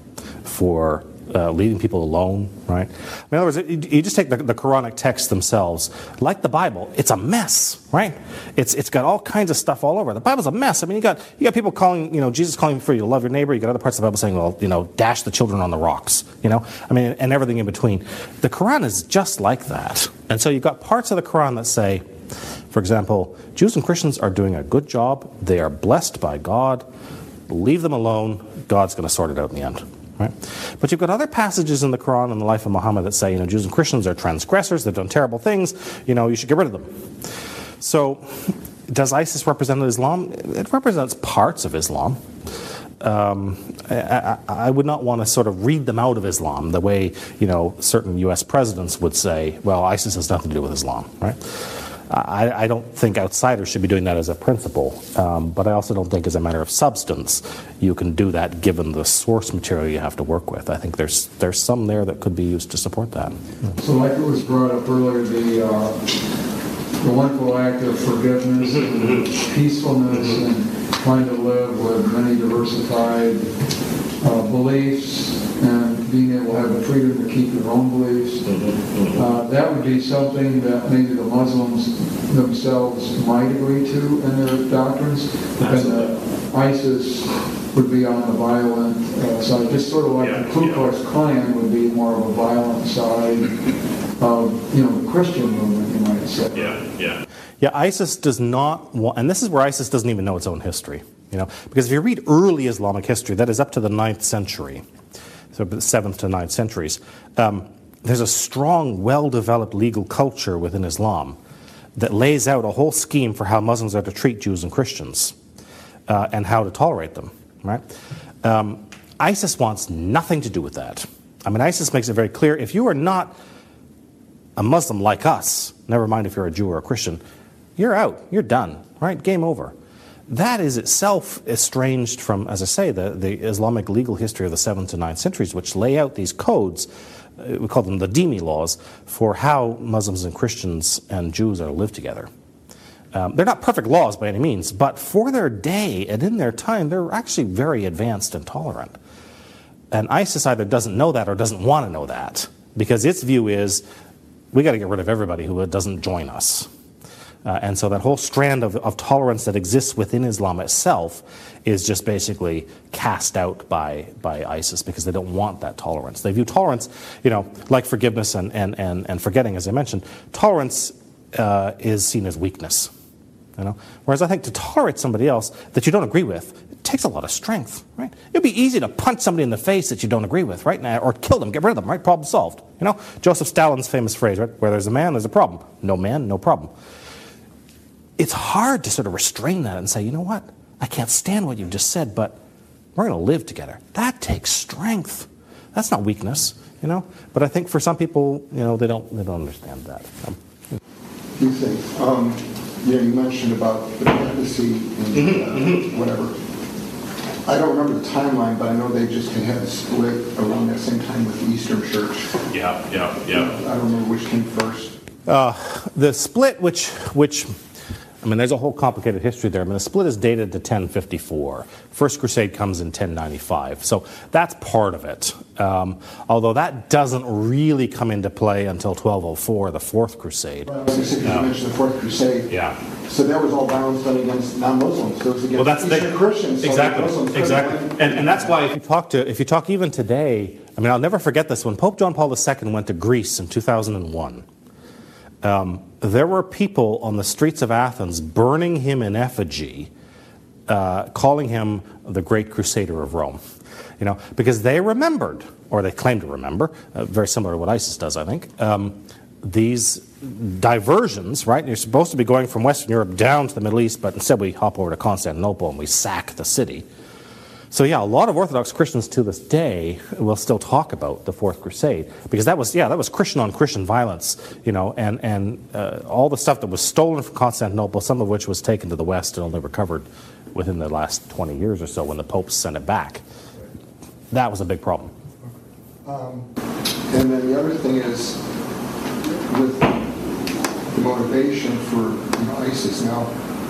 [SPEAKER 2] for uh, leaving people alone, right? In other words, you just take the, the Quranic texts themselves, like the Bible, it's a mess, right? It's it's got all kinds of stuff all over. The Bible's a mess. I mean, you got you got people calling, you know, Jesus calling for you to love your neighbor. You got other parts of the Bible saying, well, you know, dash the children on the rocks, you know? I mean, and everything in between. The Quran is just like that. And so you've got parts of the Quran that say, for example, Jews and Christians are doing a good job. They are blessed by God. Leave them alone. God's going to sort it out in the end. Right? But you've got other passages in the Quran and the life of Muhammad that say, you know, Jews and Christians are transgressors. They've done terrible things. You know, you should get rid of them. So does ISIS represent Islam? It represents parts of Islam. Um, I, I, I would not want to sort of read them out of Islam the way, you know, certain U S presidents would say, well, ISIS has nothing to do with Islam, right? I, I don't think outsiders should be doing that as a principle, um, but I also don't think as a matter of substance you can do that given the source material you have to work with. I think there's there's some there that could be used to support that.
[SPEAKER 3] So like it was brought up earlier, the, uh, the wonderful act of forgiveness and peacefulness and trying to live with many diversified uh, beliefs and being able to have the freedom to keep your own beliefs. Uh, that would be something that maybe the Muslims themselves might agree to in their doctrines, and uh, ISIS would be on the violent uh, side, just sort of like
[SPEAKER 6] Yeah,
[SPEAKER 3] the Ku Klux
[SPEAKER 6] yeah.
[SPEAKER 3] Klan would be more of a violent side of, you know, the Christian movement, you might say.
[SPEAKER 6] Yeah, yeah.
[SPEAKER 2] Yeah, ISIS does not want, and this is where ISIS doesn't even know its own history, you know, because if you read early Islamic history, that is up to the ninth century, so the seventh to ninth centuries, um, there's a strong, well-developed legal culture within Islam that lays out a whole scheme for how Muslims are to treat Jews and Christians uh, and how to tolerate them, right? Um, ISIS wants nothing to do with that. I mean, ISIS makes it very clear, if you are not a Muslim like us, never mind if you're a Jew or a Christian, you're out, you're done, right? Game over. That is itself estranged from, as I say, the, the Islamic legal history of the seventh to ninth centuries, which lay out these codes, uh, we call them the Dhimmi laws, for how Muslims and Christians and Jews are to live together. Um, they're not perfect laws by any means, but for their day and in their time, they're actually very advanced and tolerant. And ISIS either doesn't know that or doesn't want to know that, because its view is, we got to get rid of everybody who doesn't join us. Uh, and so that whole strand of, of tolerance that exists within Islam itself is just basically cast out by, by ISIS because they don't want that tolerance. They view tolerance, you know, like forgiveness and, and, and, and forgetting, as I mentioned. Tolerance uh, is seen as weakness. You know? Whereas I think to tolerate somebody else that you don't agree with, it takes a lot of strength, right? It'd be easy to punch somebody in the face that you don't agree with, right? Or kill them, get rid of them, right? Problem solved. You know, Joseph Stalin's famous phrase, right? Where there's a man, there's a problem. No man, no problem. It's hard to sort of restrain that and say, you know what? I can't stand what you just said, but we're going to live together. That takes strength. That's not weakness, you know? But I think for some people, you know, they don't they don't understand that. Um,
[SPEAKER 7] Few things. Um, you know, you mentioned about the papacy and uh, mm-hmm. whatever. I don't remember the timeline, but I know they just had a split around that same time with the Eastern Church.
[SPEAKER 6] Yeah, yeah, yeah.
[SPEAKER 7] I don't remember which came first.
[SPEAKER 2] Uh, the split, which which I mean, there's a whole complicated history there. I mean, the split is dated to ten fifty-four. First Crusade comes in ten ninety-five. So that's part of it. Um, although that doesn't really come into play until twelve oh four, the Fourth Crusade.
[SPEAKER 7] Well, I was going to say, because you mentioned the Fourth Crusade.
[SPEAKER 6] Yeah.
[SPEAKER 7] So that was all violence done against non-Muslims. So it was against
[SPEAKER 2] Well, that's
[SPEAKER 7] Eastern
[SPEAKER 2] the,
[SPEAKER 7] Christians. So
[SPEAKER 2] exactly,
[SPEAKER 7] Muslims
[SPEAKER 2] exactly,
[SPEAKER 7] couldn't-
[SPEAKER 2] and and that's why if you talk to if you talk even today, I mean, I'll never forget this. When Pope John Paul the Second went to Greece in two thousand one. Um, there were people on the streets of Athens burning him in effigy, uh, calling him the Great Crusader of Rome. You know, because they remembered, or they claimed to remember, uh, very similar to what ISIS does, I think, um, these diversions, right? You're supposed to be going from Western Europe down to the Middle East, but instead we hop over to Constantinople and we sack the city. So yeah, a lot of Orthodox Christians to this day will still talk about the Fourth Crusade because that was yeah that was Christian on Christian violence, you know, and and uh, all the stuff that was stolen from Constantinople, some of which was taken to the West and only recovered within the last twenty years or so when the popes sent it back. That was a big problem.
[SPEAKER 7] Um, and then the other thing is with the motivation for you know, ISIS now,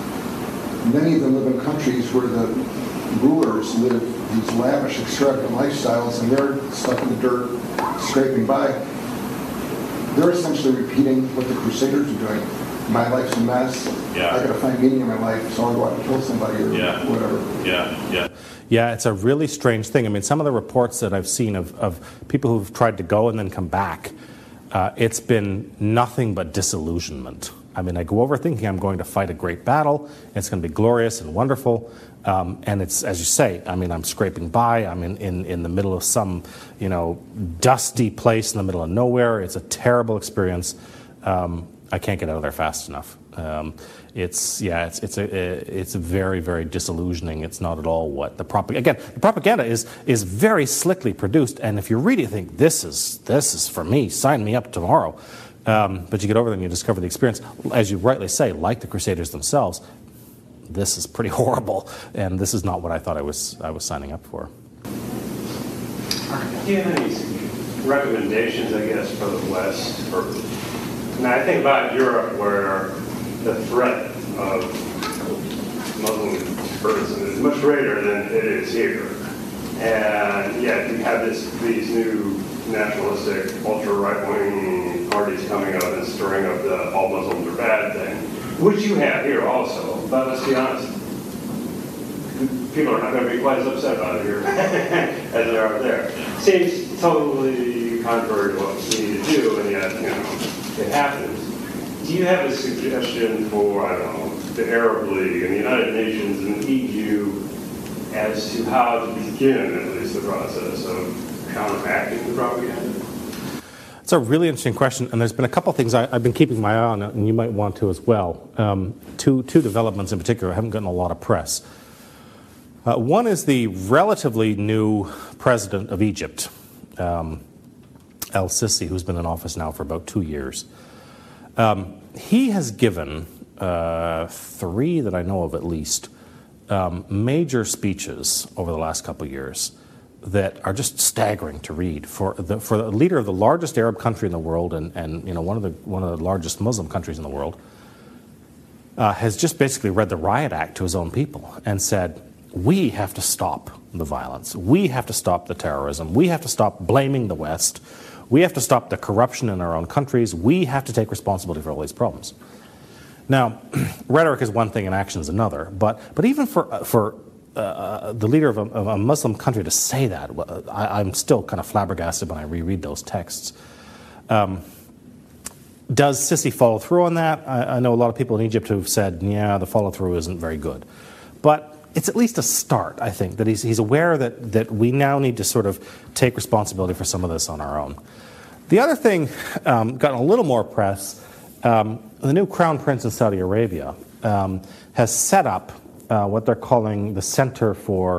[SPEAKER 7] many of them live in countries where the rulers live these lavish, extravagant lifestyles, and they're stuck in the dirt, scraping by. They're essentially repeating what the Crusaders are doing. My life's a mess.
[SPEAKER 6] Yeah.
[SPEAKER 7] I got to find meaning in my life, so I'll go out and kill somebody or
[SPEAKER 6] Yeah.
[SPEAKER 7] whatever.
[SPEAKER 6] Yeah, yeah.
[SPEAKER 2] Yeah, it's a really strange thing. I mean, some of the reports that I've seen of, of people who've tried to go and then come back, uh, it's been nothing but disillusionment. I mean, I go over thinking I'm going to fight a great battle. It's going to be glorious and wonderful. Um, and it's, as you say, I mean, I'm scraping by. I'm in, in, in the middle of some, you know, dusty place in the middle of nowhere. It's a terrible experience. Um, I can't get out of there fast enough. Um, it's, yeah, it's, it's, a, it's very, very disillusioning. It's not at all what the propaganda, again, the propaganda is, is very slickly produced. And if you read it, you think, this is, this is for me. Sign me up tomorrow. Um, but you get over there and you discover the experience. As you rightly say, like the Crusaders themselves, this is pretty horrible, and this is not what I thought I was I was signing up for.
[SPEAKER 8] Do you have any recommendations, I guess, for the West? For, and I think about Europe, where the threat of Muslim person is much greater than it is here. And yet you have this, these new nationalistic, ultra-right-wing parties coming up and stirring up the all Muslims are bad thing, which you have here also. But let's be honest, people are not going to be quite as upset about it here as they are there. Seems totally contrary to what we need to do, and yet, you know, it happens. Do you have a suggestion for, I don't know, the Arab League and the United Nations and the E U as to how to begin, at least, the process of counteracting the propaganda?
[SPEAKER 2] It's a really interesting question, and there's been a couple of things I, I've been keeping my eye on, and you might want to as well. Um, two, two developments in particular haven't gotten a lot of press. Uh, one is the relatively new president of Egypt, um, El-Sisi, who's been in office now for about two years. Um, he has given uh, three that I know of at least um, major speeches over the last couple of years that are just staggering to read for the for the leader of the largest Arab country in the world and, and you know one of the one of the largest Muslim countries in the world. Uh, has just basically read the Riot Act to his own people and said, we have to stop the violence. We have to stop the terrorism. We have to stop blaming the West. We have to stop the corruption in our own countries. We have to take responsibility for all these problems. Now, rhetoric is one thing and action is another, but but even for for uh, the leader of a, of a Muslim country to say that, I, I'm still kind of flabbergasted when I reread those texts. Um, does Sisi follow through on that? I, I know a lot of people in Egypt who've said, yeah, the follow-through isn't very good. But it's at least a start, I think, that he's, he's aware that, that we now need to sort of take responsibility for some of this on our own. The other thing, um, gotten a little more press, um, the new Crown Prince in Saudi Arabia um, has set up uh, what they're calling the Center for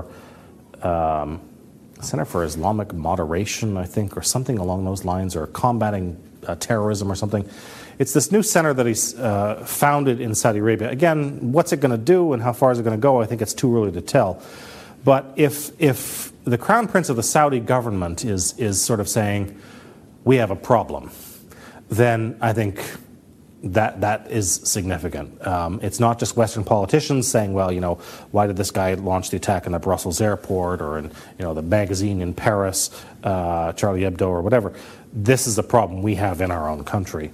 [SPEAKER 2] um, Center for Islamic Moderation, I think, or something along those lines, or combating uh, terrorism or something. It's this new center that he's uh, founded in Saudi Arabia. Again, what's it going to do and how far is it going to go? I think it's too early to tell. But if if the Crown Prince of the Saudi government is is sort of saying, we have a problem, then I think that that is significant. Um, it's not just Western politicians saying, well, you know, why did this guy launch the attack in the Brussels airport or in, you know, the magazine in Paris, uh, Charlie Hebdo or whatever. This is a problem we have in our own country.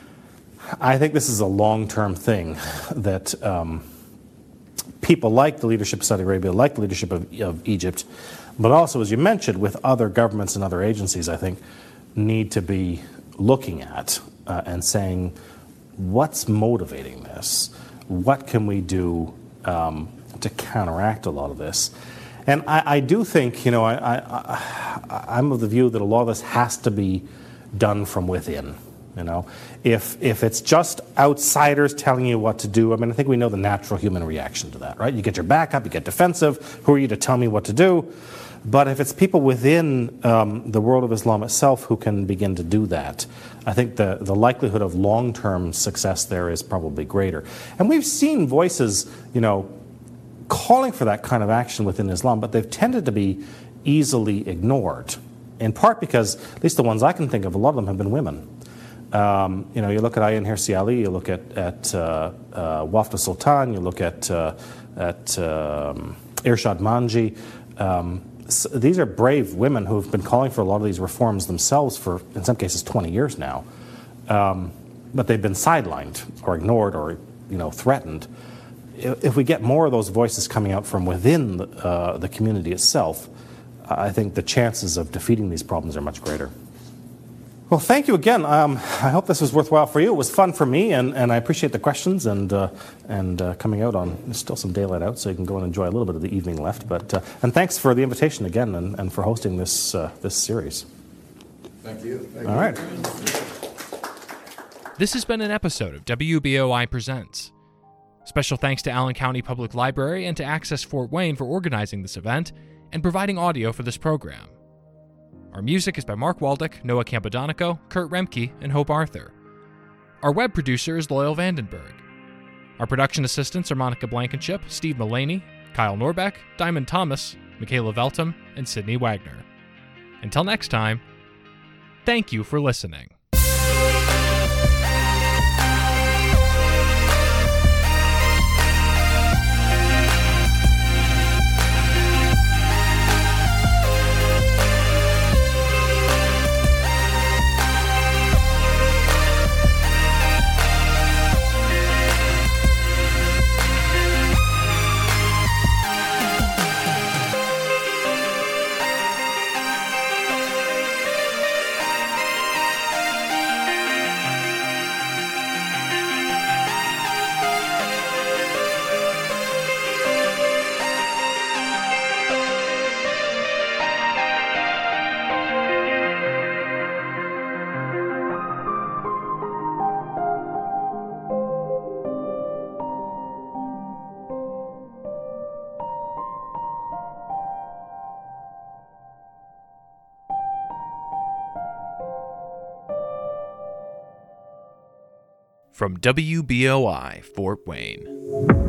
[SPEAKER 2] I think this is a long-term thing that um, people like the leadership of Saudi Arabia, like the leadership of, of Egypt, but also, as you mentioned, with other governments and other agencies, I think, need to be looking at uh, and saying, what's motivating this? What can we do um, to counteract a lot of this? And I, I do think, you know, I, I, I, I'm of the view that a lot of this has to be done from within. You know, if if it's just outsiders telling you what to do, I mean, I think we know the natural human reaction to that, right? You get your back up, you get defensive. Who are you to tell me what to do? But if it's people within um, the world of Islam itself who can begin to do that, I think the, the likelihood of long-term success there is probably greater. And we've seen voices, you know, calling for that kind of action within Islam, but they've tended to be easily ignored, in part because, at least the ones I can think of, a lot of them have been women. Um, you know, you look at Ayan Hirsi Ali, you look at, at uh, uh, Wafda Sultan, you look at, uh, at um, Irshad Manji. Um, so these are brave women who have been calling for a lot of these reforms themselves for, in some cases, twenty years now. Um, but they've been sidelined or ignored or, you know, threatened. If we get more of those voices coming out from within the, uh, the community itself, I think the chances of defeating these problems are much greater. Well, thank you again. Um, I hope this was worthwhile for you. It was fun for me, and, and I appreciate the questions and uh, and uh, coming out on. There's still some daylight out, so you can go and enjoy a little bit of the evening left. But uh, and thanks for the invitation again, and, and for hosting this uh, this series.
[SPEAKER 7] Thank you. Thank
[SPEAKER 2] All
[SPEAKER 7] you.
[SPEAKER 2] right.
[SPEAKER 1] This has been an episode of W B O I Presents. Special thanks to Allen County Public Library and to Access Fort Wayne for organizing this event and providing audio for this program. Our music is by Mark Waldick, Noah Campodonico, Kurt Remke, and Hope Arthur. Our web producer is Loyal Vandenberg. Our production assistants are Monica Blankenship, Steve Mullaney, Kyle Norbeck, Diamond Thomas, Michaela Veltum, and Sydney Wagner. Until next time, thank you for listening. From W B O I Fort Wayne.